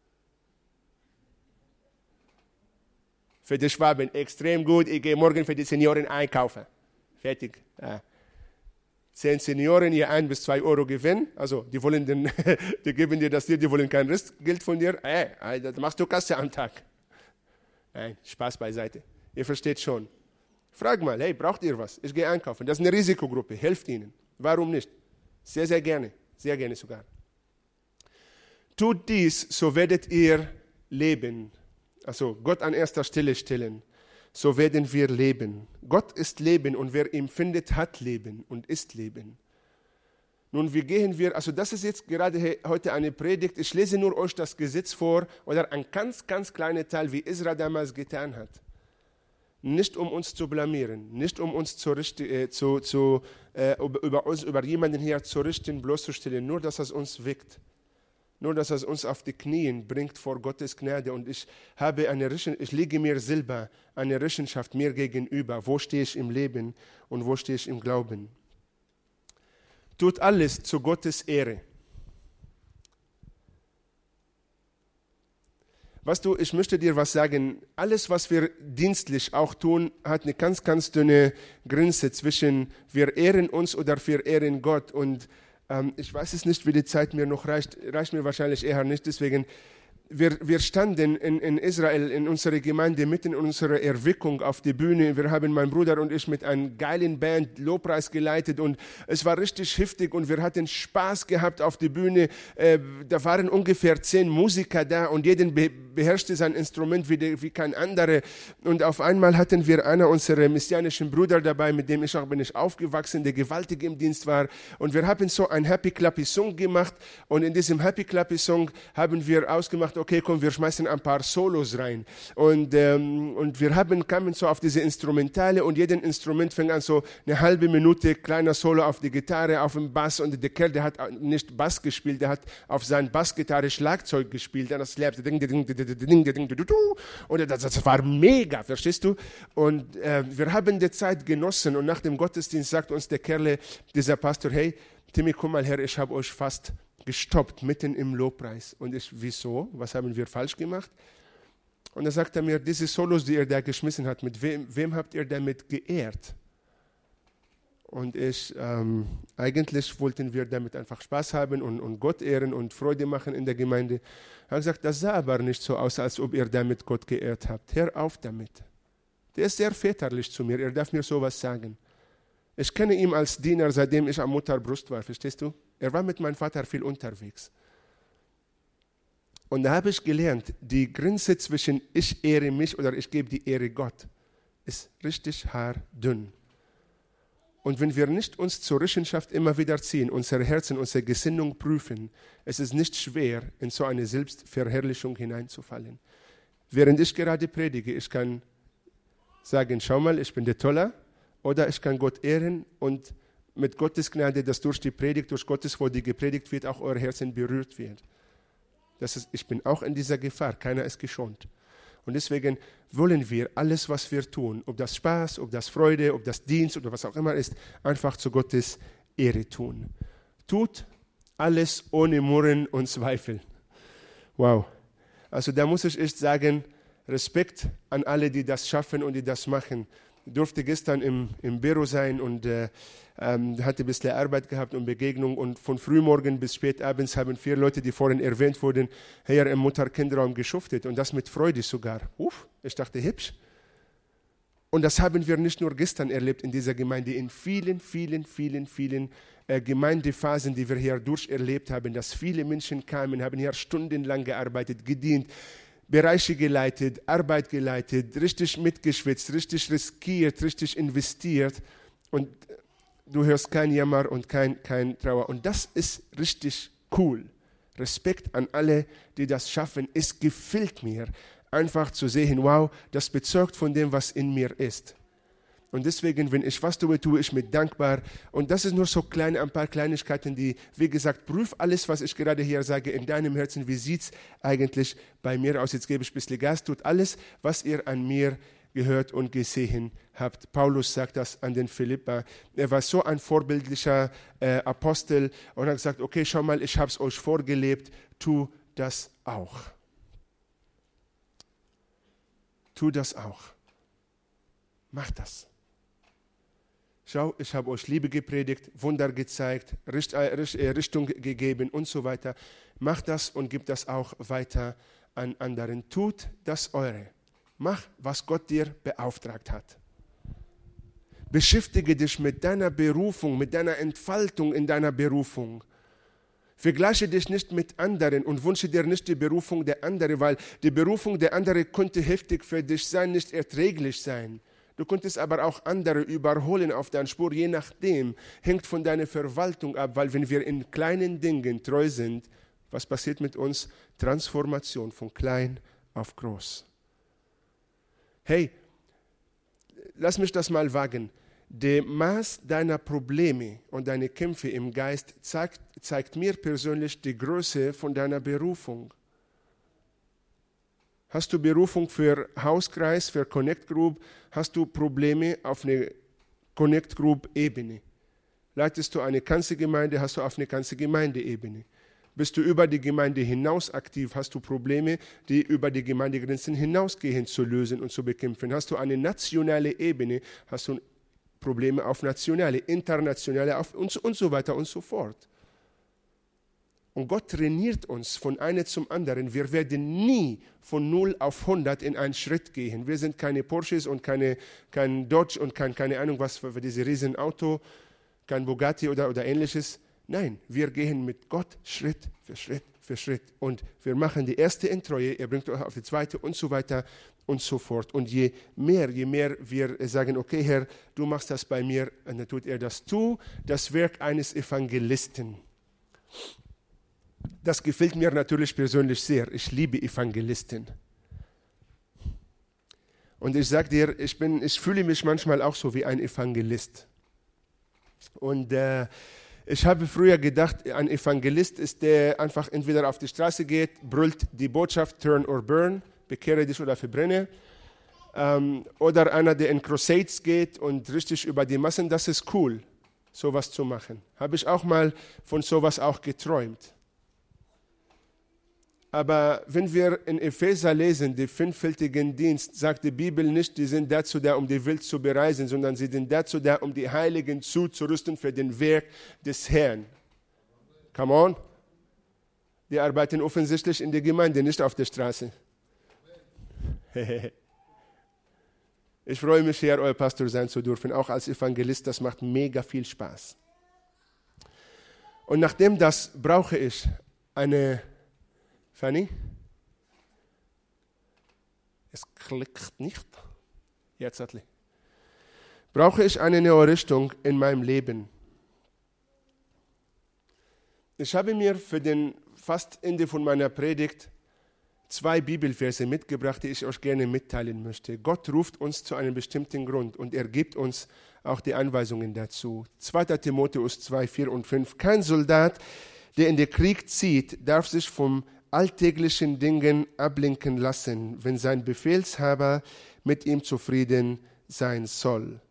Für die Schwaben extrem gut, ich gehe morgen für die Senioren einkaufen. Fertig. Ja. 10 Senioren, ihr 1 bis 2 Euro Gewinn. Also die wollen die geben dir das dir, die wollen kein Restgeld von dir. Das machst du Kasse am Tag. Nein, Spaß beiseite. Ihr versteht schon. Frag mal, hey, braucht ihr was? Ich gehe einkaufen. Das ist eine Risikogruppe, helft ihnen. Warum nicht? Sehr, sehr gerne sogar. Tut dies, so werdet ihr leben. Also Gott an erster Stelle stellen. So werden wir leben. Gott ist Leben und wer ihn findet, hat Leben und ist Leben. Nun, wie gehen wir, also das ist jetzt gerade heute eine Predigt, ich lese nur euch das Gesetz vor oder ein ganz, ganz kleiner Teil, wie Israel damals getan hat. Nicht um uns zu blamieren, nicht um uns über jemanden her zu richten, bloßzustellen, nur dass es uns weckt. Nur, dass es uns auf die Knien bringt vor Gottes Gnade. Und ich lege mir selber eine Rechenschaft mir gegenüber. Wo stehe ich im Leben und wo stehe ich im Glauben? Tut alles zu Gottes Ehre. Weißt du, ich möchte dir was sagen. Alles, was wir dienstlich auch tun, hat eine ganz, ganz dünne Grenze zwischen wir ehren uns oder wir ehren Gott. Und ich weiß es nicht, wie die Zeit mir noch reicht mir wahrscheinlich eher nicht, deswegen, wir standen in Israel, in unserer Gemeinde, mitten in unserer Erweckung auf der Bühne. Wir haben, mein Bruder und ich, mit einer geilen Band Lobpreis geleitet und es war richtig heftig und wir hatten Spaß gehabt auf der Bühne. Da waren ungefähr 10 Musiker da und jeder beherrschte sein Instrument wie kein anderer. Und auf einmal hatten wir einer unserer messianischen Brüder dabei, mit dem bin ich aufgewachsen, der gewaltig im Dienst war. Und wir haben so ein Happy Clappy Song gemacht und in diesem Happy Clappy Song haben wir ausgemacht, okay, komm, wir schmeißen ein paar Solos rein. Und wir kamen so auf diese Instrumentale und jedes Instrument fing an, so eine halbe Minute kleiner Solo auf die Gitarre, auf dem Bass. Und der Kerl, der hat nicht Bass gespielt, der hat auf seiner Bassgitarre Schlagzeug gespielt. Das Slap, und das war mega, verstehst du? Und wir haben die Zeit genossen und nach dem Gottesdienst sagt uns der Kerl, dieser Pastor, hey, Timmy, komm mal her, ich habe euch fast gestoppt, mitten im Lobpreis. Und ich, wieso? Was haben wir falsch gemacht? Und da sagt er mir, diese Solos, die ihr da geschmissen habt, mit wem habt ihr damit geehrt? Und eigentlich wollten wir damit einfach Spaß haben und Gott ehren und Freude machen in der Gemeinde. Er hat gesagt, das sah aber nicht so aus, als ob ihr damit Gott geehrt habt. Hör auf damit. Der ist sehr väterlich zu mir, er darf mir sowas sagen. Ich kenne ihn als Diener, seitdem ich am Mutterbrust war, verstehst du? Er war mit meinem Vater viel unterwegs. Und da habe ich gelernt, die Grenze zwischen ich ehre mich oder ich gebe die Ehre Gott, ist richtig haardünn. Und wenn wir nicht uns zur Rechenschaft immer wieder ziehen, unser Herzen, unsere Gesinnung prüfen, es ist nicht schwer, in so eine Selbstverherrlichung hineinzufallen. Während ich gerade predige, ich kann sagen, schau mal, ich bin der Toller, oder ich kann Gott ehren und mit Gottes Gnade, dass durch die Predigt, durch Gottes Wort, die gepredigt wird, auch euer Herzen berührt wird. Ich bin auch in dieser Gefahr, keiner ist geschont. Und deswegen wollen wir alles, was wir tun, ob das Spaß, ob das Freude, ob das Dienst oder was auch immer ist, einfach zu Gottes Ehre tun. Tut alles ohne Murren und Zweifel. Wow. Also da muss ich echt sagen, Respekt an alle, die das schaffen und die das machen. Ich durfte gestern im Büro sein und hatte ein bisschen Arbeit gehabt und Begegnung und von frühmorgen bis spät abends haben 4 Leute, die vorhin erwähnt wurden, hier im Mutter-Kind-Raum geschuftet und das mit Freude sogar. Ich dachte, hübsch. Und das haben wir nicht nur gestern erlebt in dieser Gemeinde, in vielen Gemeindephasen, die wir hier durcherlebt haben, dass viele Menschen kamen, haben hier stundenlang gearbeitet, gedient, Bereiche geleitet, Arbeit geleitet, richtig mitgeschwitzt, richtig riskiert, richtig investiert und du hörst kein Jammer und kein Trauer. Und das ist richtig cool. Respekt an alle, die das schaffen. Es gefällt mir, einfach zu sehen, wow, das bezeugt von dem, was in mir ist. Und deswegen, wenn ich was tue ich mit dankbar. Und das ist nur so ein paar Kleinigkeiten, die, wie gesagt, prüf alles, was ich gerade hier sage, in deinem Herzen. Wie sieht es eigentlich bei mir aus? Jetzt gebe ich ein bisschen Gas. Tut alles, was ihr an mir gehört und gesehen habt. Paulus sagt das an den Philipper. Er war so ein vorbildlicher Apostel und hat gesagt, okay, schau mal, ich habe es euch vorgelebt, tu das auch. Tu das auch. Macht das. Schau, ich habe euch Liebe gepredigt, Wunder gezeigt, Richtung gegeben und so weiter. Macht das und gebt das auch weiter an anderen. Tut das eure. Mach, was Gott dir beauftragt hat. Beschäftige dich mit deiner Berufung, mit deiner Entfaltung in deiner Berufung. Vergleiche dich nicht mit anderen und wünsche dir nicht die Berufung der anderen, weil die Berufung der anderen könnte heftig für dich sein, nicht erträglich sein. Du könntest aber auch andere überholen auf deiner Spur, je nachdem, hängt von deiner Verwaltung ab, weil wenn wir in kleinen Dingen treu sind, was passiert mit uns? Transformation von klein auf groß. Hey, lass mich das mal wagen. Der Maß deiner Probleme und deine Kämpfe im Geist zeigt mir persönlich die Größe von deiner Berufung. Hast du Berufung für Hauskreis, für Connect Group? Hast du Probleme auf einer Connect Group Ebene? Leitest du eine ganze Gemeinde, hast du auf einer ganzen Gemeindeebene? Bist du über die Gemeinde hinaus aktiv, hast du Probleme, die über die Gemeindegrenzen hinausgehen zu lösen und zu bekämpfen? Hast du eine nationale Ebene, hast du Probleme auf nationale, internationale und so weiter und so fort. Und Gott trainiert uns von einem zum anderen. Wir werden nie von 0 auf 100 in einen Schritt gehen. Wir sind keine Porsches und kein Dodge und keine Ahnung was für diese Riesenauto, kein Bugatti oder ähnliches. Nein, wir gehen mit Gott Schritt für Schritt für Schritt. Und wir machen die erste Entreue, er bringt uns auf die zweite und so weiter und so fort. Und je mehr wir sagen, okay Herr, du machst das bei mir, und dann tut er das. Tu das Werk eines Evangelisten. Das gefällt mir natürlich persönlich sehr. Ich liebe Evangelisten. Und ich sage dir, ich fühle mich manchmal auch so wie ein Evangelist. Und ich habe früher gedacht, ein Evangelist ist der einfach entweder auf die Straße geht, brüllt die Botschaft, turn or burn, bekehre dich oder verbrenne. Oder einer, der in Crusades geht und richtig über die Massen, das ist cool, sowas zu machen. Habe ich auch mal von sowas auch geträumt. Aber wenn wir in Epheser lesen, den fünffältigen Dienst, sagt die Bibel nicht, die sind dazu da, um die Welt zu bereisen, sondern sie sind dazu da, um die Heiligen zuzurüsten für den Werk des Herrn. Come on. Die arbeiten offensichtlich in der Gemeinde, nicht auf der Straße. Ich freue mich, hier euer Pastor sein zu dürfen, auch als Evangelist, das macht mega viel Spaß. Und nachdem das brauche ich eine... Fanny? Es klickt nicht. Jetzt, Atli. Brauche ich eine neue Richtung in meinem Leben? Ich habe mir für den fast Ende von meiner Predigt 2 Bibelverse mitgebracht, die ich euch gerne mitteilen möchte. Gott ruft uns zu einem bestimmten Grund und er gibt uns auch die Anweisungen dazu. 2. Timotheus 2, 4 und 5. Kein Soldat, der in den Krieg zieht, darf sich vom alltäglichen Dingen ablenken lassen, wenn sein Befehlshaber mit ihm zufrieden sein soll.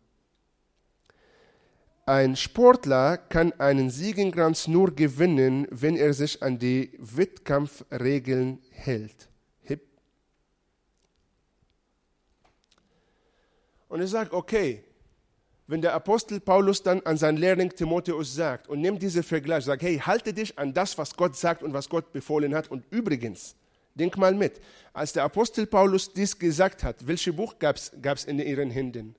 Ein Sportler kann einen Siegenkranz nur gewinnen, wenn er sich an die Wettkampfregeln hält. Hip. Und ich sage, okay, wenn der Apostel Paulus dann an seinen Lehrling Timotheus sagt und nimmt diesen Vergleich, sagt, hey, halte dich an das, was Gott sagt und was Gott befohlen hat. Und übrigens, denk mal mit, als der Apostel Paulus dies gesagt hat, welches Buch gab es in ihren Händen?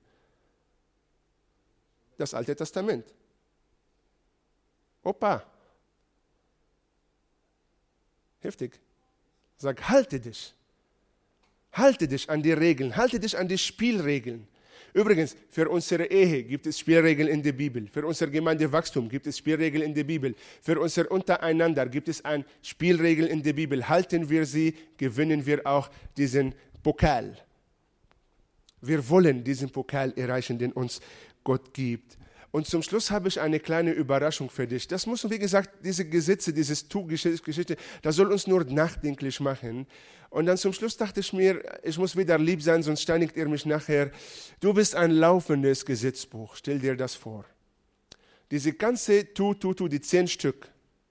Das Alte Testament. Opa. Heftig. Sag, halte dich an die Regeln, halte dich an die Spielregeln. Übrigens, für unsere Ehe gibt es Spielregeln in der Bibel. Für unser Gemeindewachstum gibt es Spielregeln in der Bibel. Für unser Untereinander gibt es eine Spielregel in der Bibel. Halten wir sie, gewinnen wir auch diesen Pokal. Wir wollen diesen Pokal erreichen, den uns Gott gibt. Und zum Schluss habe ich eine kleine Überraschung für dich. Das muss, wie gesagt, diese Gesetze, diese Tu-Geschichte, das soll uns nur nachdenklich machen. Und dann zum Schluss dachte ich mir, ich muss wieder lieb sein, sonst steinigt ihr mich nachher. Du bist ein laufendes Gesetzbuch, stell dir das vor. Diese ganze die 10 Stück.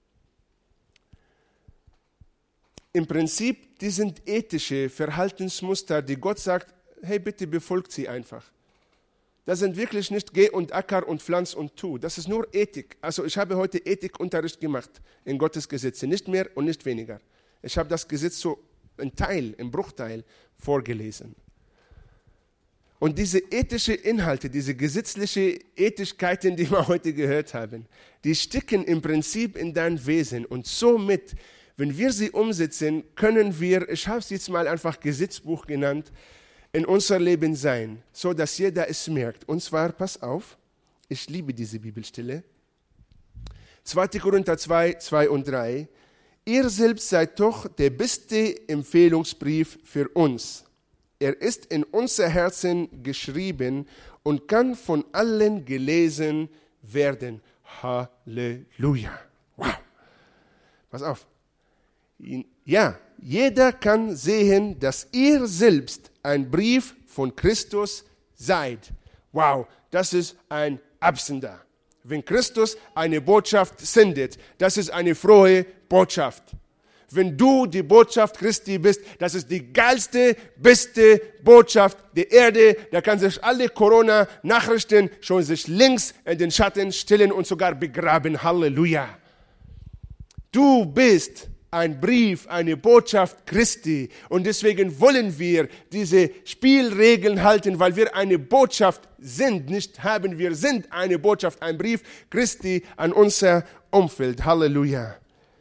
Im Prinzip, die sind ethische Verhaltensmuster, die Gott sagt, hey, bitte befolgt sie einfach. Das sind wirklich nicht geh und acker und pflanz und tu. Das ist nur Ethik. Also ich habe heute Ethikunterricht gemacht in Gottes Gesetze. Nicht mehr und nicht weniger. Ich habe das Gesetz so ein Teil, im Bruchteil vorgelesen. Und diese ethischen Inhalte, diese gesetzlichen Ethigkeiten, die wir heute gehört haben, die stecken im Prinzip in dein Wesen. Und somit, wenn wir sie umsetzen, können wir, ich habe es jetzt mal einfach Gesetzbuch genannt, in unser Leben sein, so dass jeder es merkt. Und zwar, pass auf, ich liebe diese Bibelstelle. 2. Korinther 2, 2 und 3. Ihr selbst seid doch der beste Empfehlungsbrief für uns. Er ist in unser Herzen geschrieben und kann von allen gelesen werden. Halleluja. Wow. Pass auf. Ja, jeder kann sehen, dass ihr selbst ein Brief von Christus seid. Wow, das ist ein Absender. Wenn Christus eine Botschaft sendet, das ist eine frohe Botschaft. Wenn du die Botschaft Christi bist, das ist die geilste, beste Botschaft der Erde. Da kann sich alle Corona-Nachrichten schon sich links in den Schatten stellen und sogar begraben. Halleluja. Du bist ein Brief, eine Botschaft Christi. Und deswegen wollen wir diese Spielregeln halten, weil wir eine Botschaft sind, nicht haben. Wir sind eine Botschaft, ein Brief Christi an unser Umfeld. Halleluja.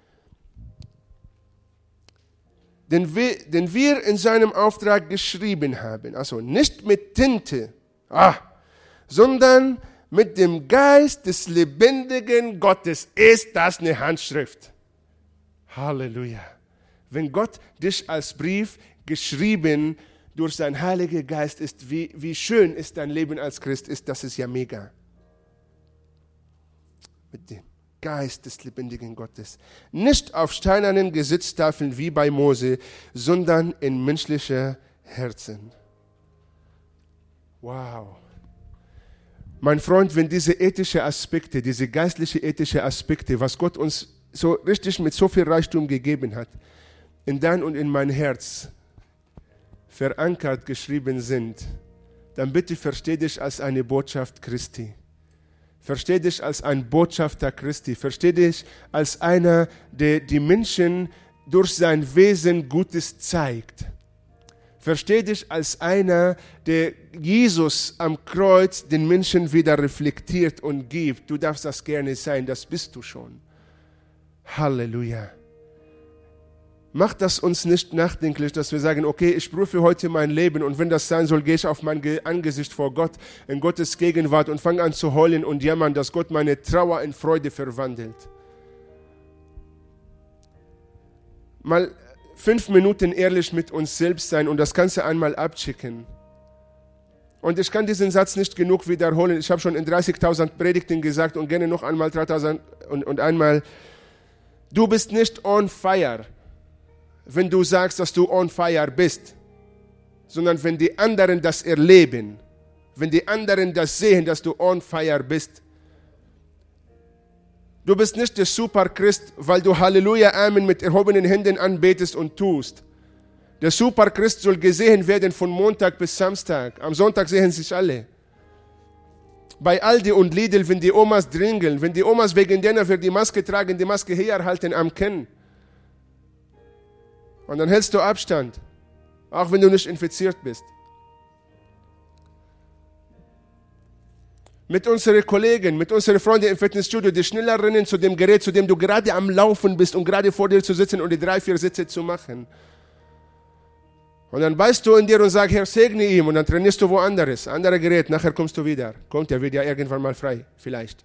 Den wir in seinem Auftrag geschrieben haben, also nicht mit Tinte, sondern mit dem Geist des lebendigen Gottes. Ist das eine Handschrift? Halleluja. Wenn Gott dich als Brief geschrieben durch seinen Heiligen Geist ist, wie schön ist dein Leben als Christ, das ist ja mega. Mit dem Geist des lebendigen Gottes. Nicht auf steinernen Gesetztafeln wie bei Mose, sondern in menschliche Herzen. Wow. Mein Freund, wenn diese ethischen Aspekte, diese geistlichen ethischen Aspekte, was Gott uns so richtig mit so viel Reichtum gegeben hat, in dein und in mein Herz verankert geschrieben sind, dann bitte versteh dich als eine Botschaft Christi. Versteh dich als ein Botschafter Christi. Versteh dich als einer, der die Menschen durch sein Wesen Gutes zeigt. Versteh dich als einer, der Jesus am Kreuz den Menschen wieder reflektiert und gibt. Du darfst das gerne sein, das bist du schon. Halleluja. Macht das uns nicht nachdenklich, dass wir sagen, okay, ich prüfe heute mein Leben und wenn das sein soll, gehe ich auf mein Angesicht vor Gott, in Gottes Gegenwart und fange an zu heulen und jammern, dass Gott meine Trauer in Freude verwandelt. Mal 5 Minuten ehrlich mit uns selbst sein und das Ganze einmal abchecken. Und ich kann diesen Satz nicht genug wiederholen. Ich habe schon in 30.000 Predigten gesagt und gerne noch einmal 3.000 und einmal. Du bist nicht on fire, wenn du sagst, dass du on fire bist, sondern wenn die anderen das erleben, wenn die anderen das sehen, dass du on fire bist. Du bist nicht der Superchrist, weil du Halleluja, Amen mit erhobenen Händen anbetest und tust. Der Superchrist soll gesehen werden von Montag bis Samstag. Am Sonntag sehen sich alle. Bei Aldi und Lidl, wenn die Omas dringeln, wenn die Omas wegen denen wir die Maske tragen, die Maske herhalten am Kinn. Und dann hältst du Abstand, auch wenn du nicht infiziert bist. Mit unseren Kollegen, mit unseren Freunden im Fitnessstudio, die schneller rennen zu dem Gerät, zu dem du gerade am Laufen bist und gerade vor dir zu sitzen und die 3-4 Sitze zu machen. Und dann beißt du in dir und sagst, Herr, segne ihm. Und dann trainierst du woanders, andere Gerät, nachher kommst du wieder. Er wird ja irgendwann mal frei, vielleicht.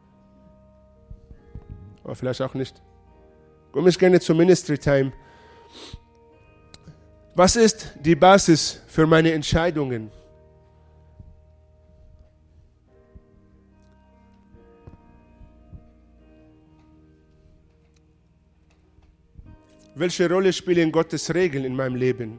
Aber vielleicht auch nicht. Komm ich gerne zur Ministry Time. Was ist die Basis für meine Entscheidungen? Welche Rolle spielen Gottes Regeln in meinem Leben?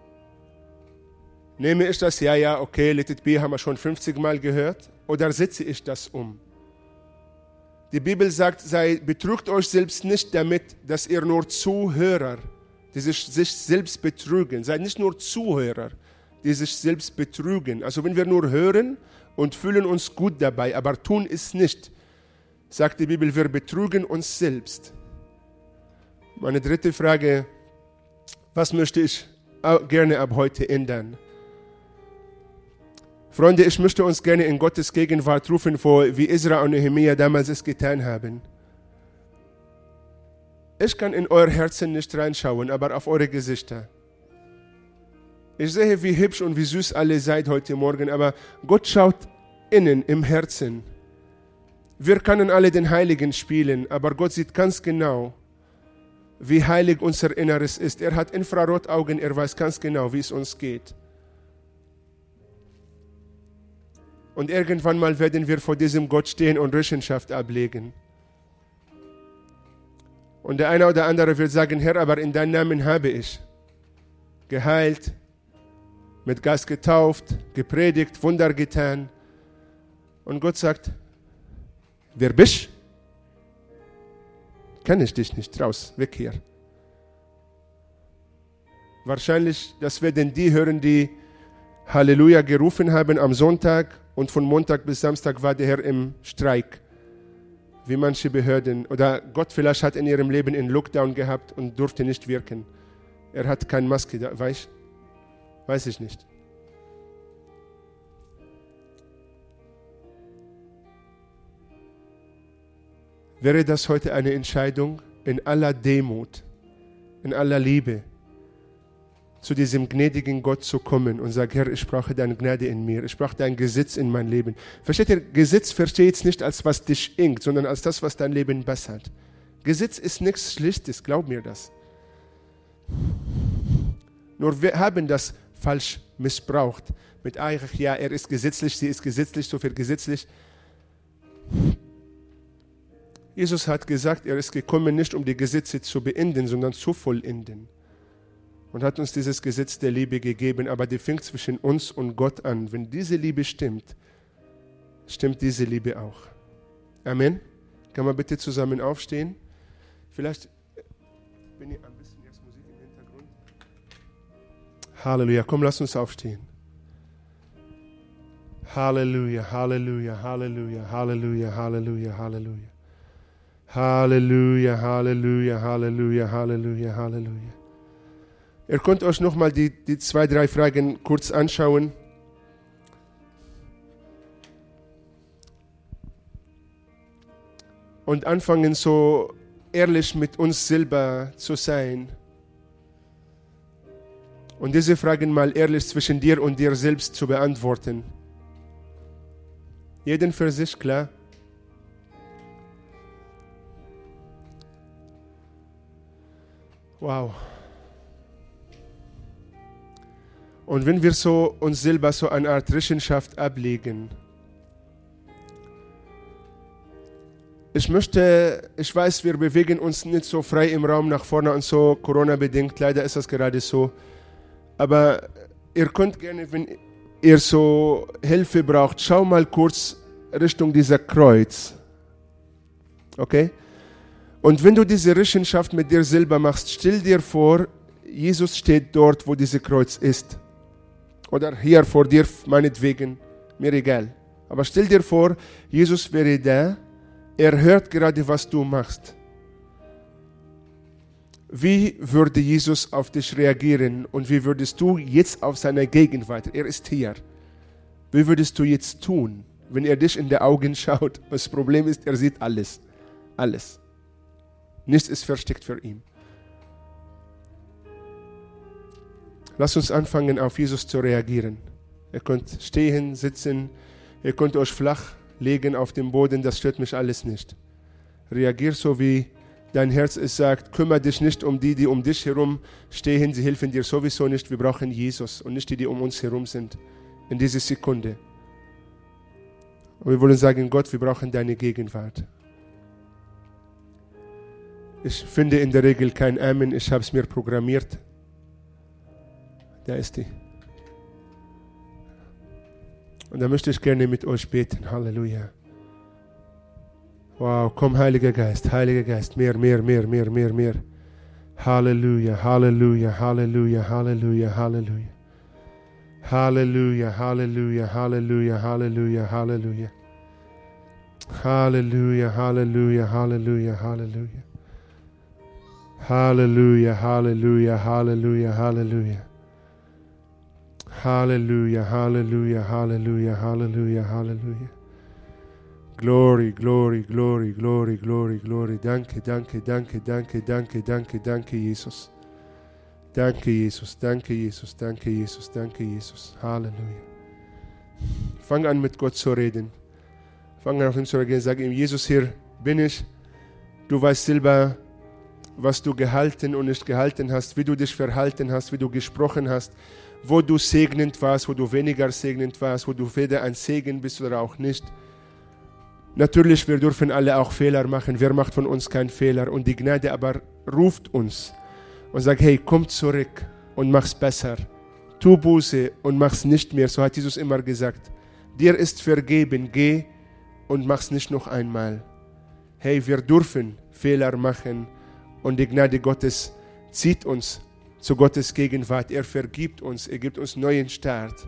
Nehme ich das, ja, okay, let it be, haben wir schon 50 Mal gehört, oder setze ich das um? Die Bibel sagt, betrügt euch selbst nicht damit, dass ihr nur Zuhörer, die sich selbst betrügen. Seid nicht nur Zuhörer, die sich selbst betrügen. Also wenn wir nur hören und fühlen uns gut dabei, aber tun es nicht, sagt die Bibel, wir betrügen uns selbst. Meine dritte Frage, was möchte ich gerne ab heute ändern? Freunde, ich möchte uns gerne in Gottes Gegenwart rufen, wie Ezra und Nehemia damals es getan haben. Ich kann in euer Herzen nicht reinschauen, aber auf eure Gesichter. Ich sehe, wie hübsch und wie süß alle seid heute Morgen, aber Gott schaut innen im Herzen. Wir können alle den Heiligen spielen, aber Gott sieht ganz genau, wie heilig unser Inneres ist. Er hat Infrarotaugen, er weiß ganz genau, wie es uns geht. Und irgendwann mal werden wir vor diesem Gott stehen und Rechenschaft ablegen. Und der eine oder andere wird sagen, Herr, aber in deinem Namen habe ich geheilt, mit Geist getauft, gepredigt, Wunder getan. Und Gott sagt, wer bist? Kenn ich dich nicht, raus, weg hier. Wahrscheinlich, das werden die hören, die Halleluja gerufen haben am Sonntag und von Montag bis Samstag war der Herr im Streik, wie manche Behörden. Oder Gott vielleicht hat in ihrem Leben einen Lockdown gehabt und durfte nicht wirken. Er hat keine Maske da, weiß ich nicht. Wäre das heute eine Entscheidung, in aller Demut, in aller Liebe, zu diesem gnädigen Gott zu kommen und sagen, Herr, ich brauche deine Gnade in mir, ich brauche dein Gesetz in mein Leben. Versteht ihr, Gesetz versteht es nicht als was dich inkt, sondern als das, was dein Leben bessert. Gesetz ist nichts Schlichtes, glaub mir das. Nur wir haben das falsch missbraucht. Mit eigentlich, ja, er ist gesetzlich, sie ist gesetzlich, so viel gesetzlich. Jesus hat gesagt, er ist gekommen, nicht um die Gesetze zu beenden, sondern zu vollenden. Und hat uns dieses Gesetz der Liebe gegeben, aber die fängt zwischen uns und Gott an. Wenn diese Liebe stimmt, stimmt diese Liebe auch. Amen. Kann man bitte zusammen aufstehen? Vielleicht bin ich ein bisschen jetzt Musik im Hintergrund. Halleluja, komm, lass uns aufstehen. Halleluja, Halleluja, Halleluja, Halleluja, Halleluja, Halleluja. Halleluja, Halleluja, Halleluja, Halleluja, Halleluja. Ihr könnt euch nochmal die 2, 3 Fragen kurz anschauen. Und anfangen, so ehrlich mit uns selber zu sein. Und diese Fragen mal ehrlich zwischen dir und dir selbst zu beantworten. Jeden für sich, klar. Wow. Und wenn wir so uns selber so eine Art Rechenschaft ablegen, ich weiß, wir bewegen uns nicht so frei im Raum nach vorne und so, Corona-bedingt, leider ist das gerade so, aber ihr könnt gerne, wenn ihr so Hilfe braucht, schau mal kurz Richtung dieser Kreuz, okay? Und wenn du diese Rechenschaft mit dir selber machst, stell dir vor, Jesus steht dort, wo dieses Kreuz ist. Oder hier vor dir, meinetwegen, mir egal. Aber stell dir vor, Jesus wäre da, er hört gerade, was du machst. Wie würde Jesus auf dich reagieren und wie würdest du jetzt auf seine Gegenwart, er ist hier, wie würdest du jetzt tun, wenn er dich in die Augen schaut? Das Problem ist, er sieht alles. Alles. Nichts ist versteckt für ihn. Lasst uns anfangen, auf Jesus zu reagieren. Ihr könnt stehen, sitzen, ihr könnt euch flach legen auf dem Boden, das stört mich alles nicht. Reagier so, wie dein Herz es sagt. Kümmere dich nicht um die um dich herum stehen, sie helfen dir sowieso nicht. Wir brauchen Jesus und nicht die um uns herum sind. In dieser Sekunde. Und wir wollen sagen, Gott, wir brauchen deine Gegenwart. Ich finde in der Regel kein Amen, ich habe es mir programmiert. Da ist die. Und da möchte ich gerne mit euch beten. Halleluja. Wow, komm, Heiliger Geist, mehr. Halleluja, Halleluja, Halleluja, Halleluja, Halleluja. Halleluja, Halleluja, Halleluja, Halleluja, Halleluja. Halleluja, Halleluja, Halleluja, Halleluja. Halleluja, Halleluja, Halleluja, Halleluja. Halleluja, Halleluja, Halleluja, Halleluja, Halleluja. Glory, glory, glory, glory, glory, glory. Danke, danke, danke, danke, danke, danke, danke, Jesus. Danke, Jesus, danke, Jesus, danke, Jesus, danke, Jesus. Halleluja. Fang an, mit Gott zu reden. Fang an, auf ihn zu reden. Sag ihm, Jesus, hier bin ich. Du weißt selber, was du gehalten und nicht gehalten hast, wie du dich verhalten hast, wie du gesprochen hast, wo du segnend warst, wo du weniger segnend warst, wo du weder ein Segen bist oder auch nicht. Natürlich, wir dürfen alle auch Fehler machen. Wer macht von uns keinen Fehler? Und die Gnade aber ruft uns und sagt, hey, komm zurück und mach's besser. Tu Buße und mach's nicht mehr. So hat Jesus immer gesagt. Dir ist vergeben, geh und mach's nicht noch einmal. Hey, wir dürfen Fehler machen und die Gnade Gottes zieht uns zu Gottes Gegenwart. Er vergibt uns, er gibt uns neuen Start.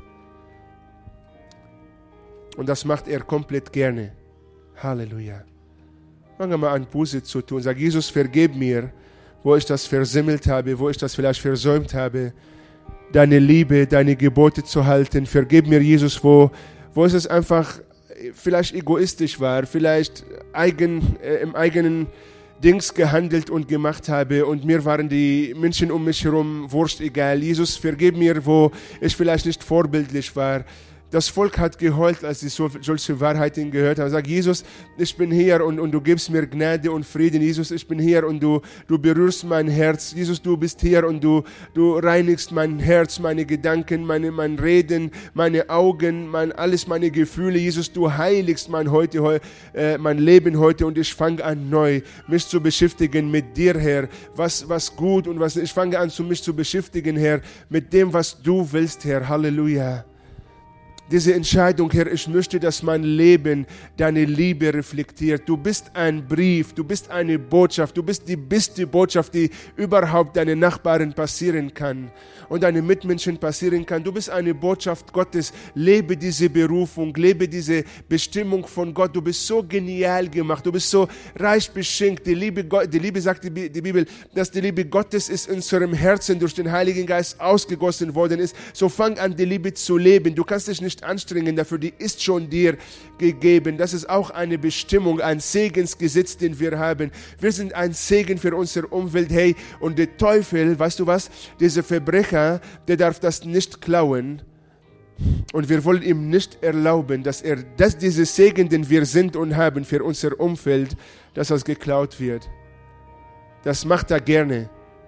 Und das macht er komplett gerne. Halleluja. Fange mal an, Buße zu tun. Sag, Jesus, vergib mir, wo ich das versimmelt habe, wo ich das vielleicht versäumt habe, deine Liebe, deine Gebote zu halten. Vergib mir, Jesus, wo es einfach vielleicht egoistisch war, vielleicht im eigenen Dings gehandelt und gemacht habe und mir waren die Menschen um mich herum wurscht egal. Jesus, vergib mir, wo ich vielleicht nicht vorbildlich war. Das Volk hat geheult, als sie solche Wahrheiten gehört haben. Sag, Jesus, ich bin hier und du gibst mir Gnade und Frieden. Jesus, ich bin hier und du berührst mein Herz. Jesus, du bist hier und du reinigst mein Herz, meine Gedanken, mein Reden, meine Augen, alles, meine Gefühle. Jesus, du heiligst mein Leben heute und ich fange an neu, mich zu beschäftigen mit dir, Herr. Was gut und was nicht. Ich fange an, mich zu beschäftigen, Herr, mit dem, was du willst, Herr. Halleluja. Diese Entscheidung, Herr, ich möchte, dass mein Leben deine Liebe reflektiert. Du bist ein Brief, du bist eine Botschaft, du bist die beste Botschaft, die überhaupt deinen Nachbarn passieren kann und deinen Mitmenschen passieren kann. Du bist eine Botschaft Gottes. Lebe diese Berufung, lebe diese Bestimmung von Gott. Du bist so genial gemacht, du bist so reich beschenkt. Die Liebe sagt die Bibel, dass die Liebe Gottes ist in unserem Herzen durch den Heiligen Geist ausgegossen worden ist. So fang an, die Liebe zu leben. Du kannst dich nicht anstrengen dafür, die ist schon dir gegeben. Das ist auch eine Bestimmung, ein Segensgesetz, den wir haben. Wir sind ein Segen für unsere Umwelt. Hey, und der Teufel, weißt du was, dieser Verbrecher, der darf das nicht klauen. Und wir wollen ihm nicht erlauben, dass dieser Segen, den wir sind und haben für unser Umfeld, dass das geklaut wird. Das macht er gerne.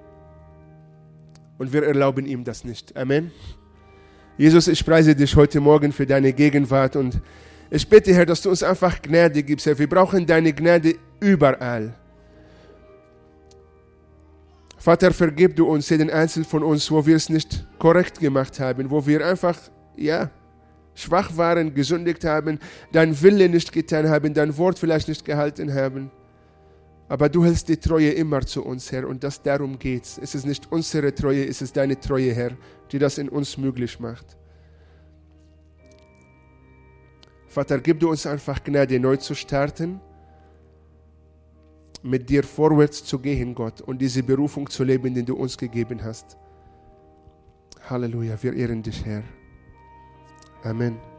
Und wir erlauben ihm das nicht. Amen. Jesus, ich preise dich heute Morgen für deine Gegenwart und ich bitte, Herr, dass du uns einfach Gnade gibst, Herr. Wir brauchen deine Gnade überall. Vater, vergib du uns, jeden Einzelnen von uns, wo wir es nicht korrekt gemacht haben, wo wir einfach, schwach waren, gesündigt haben, dein Wille nicht getan haben, dein Wort vielleicht nicht gehalten haben. Aber du hältst die Treue immer zu uns, Herr, und darum geht's. Es ist nicht unsere Treue, es ist deine Treue, Herr, die das in uns möglich macht. Vater, gib du uns einfach Gnade, neu zu starten, mit dir vorwärts zu gehen, Gott, und diese Berufung zu leben, die du uns gegeben hast. Halleluja, wir ehren dich, Herr. Amen.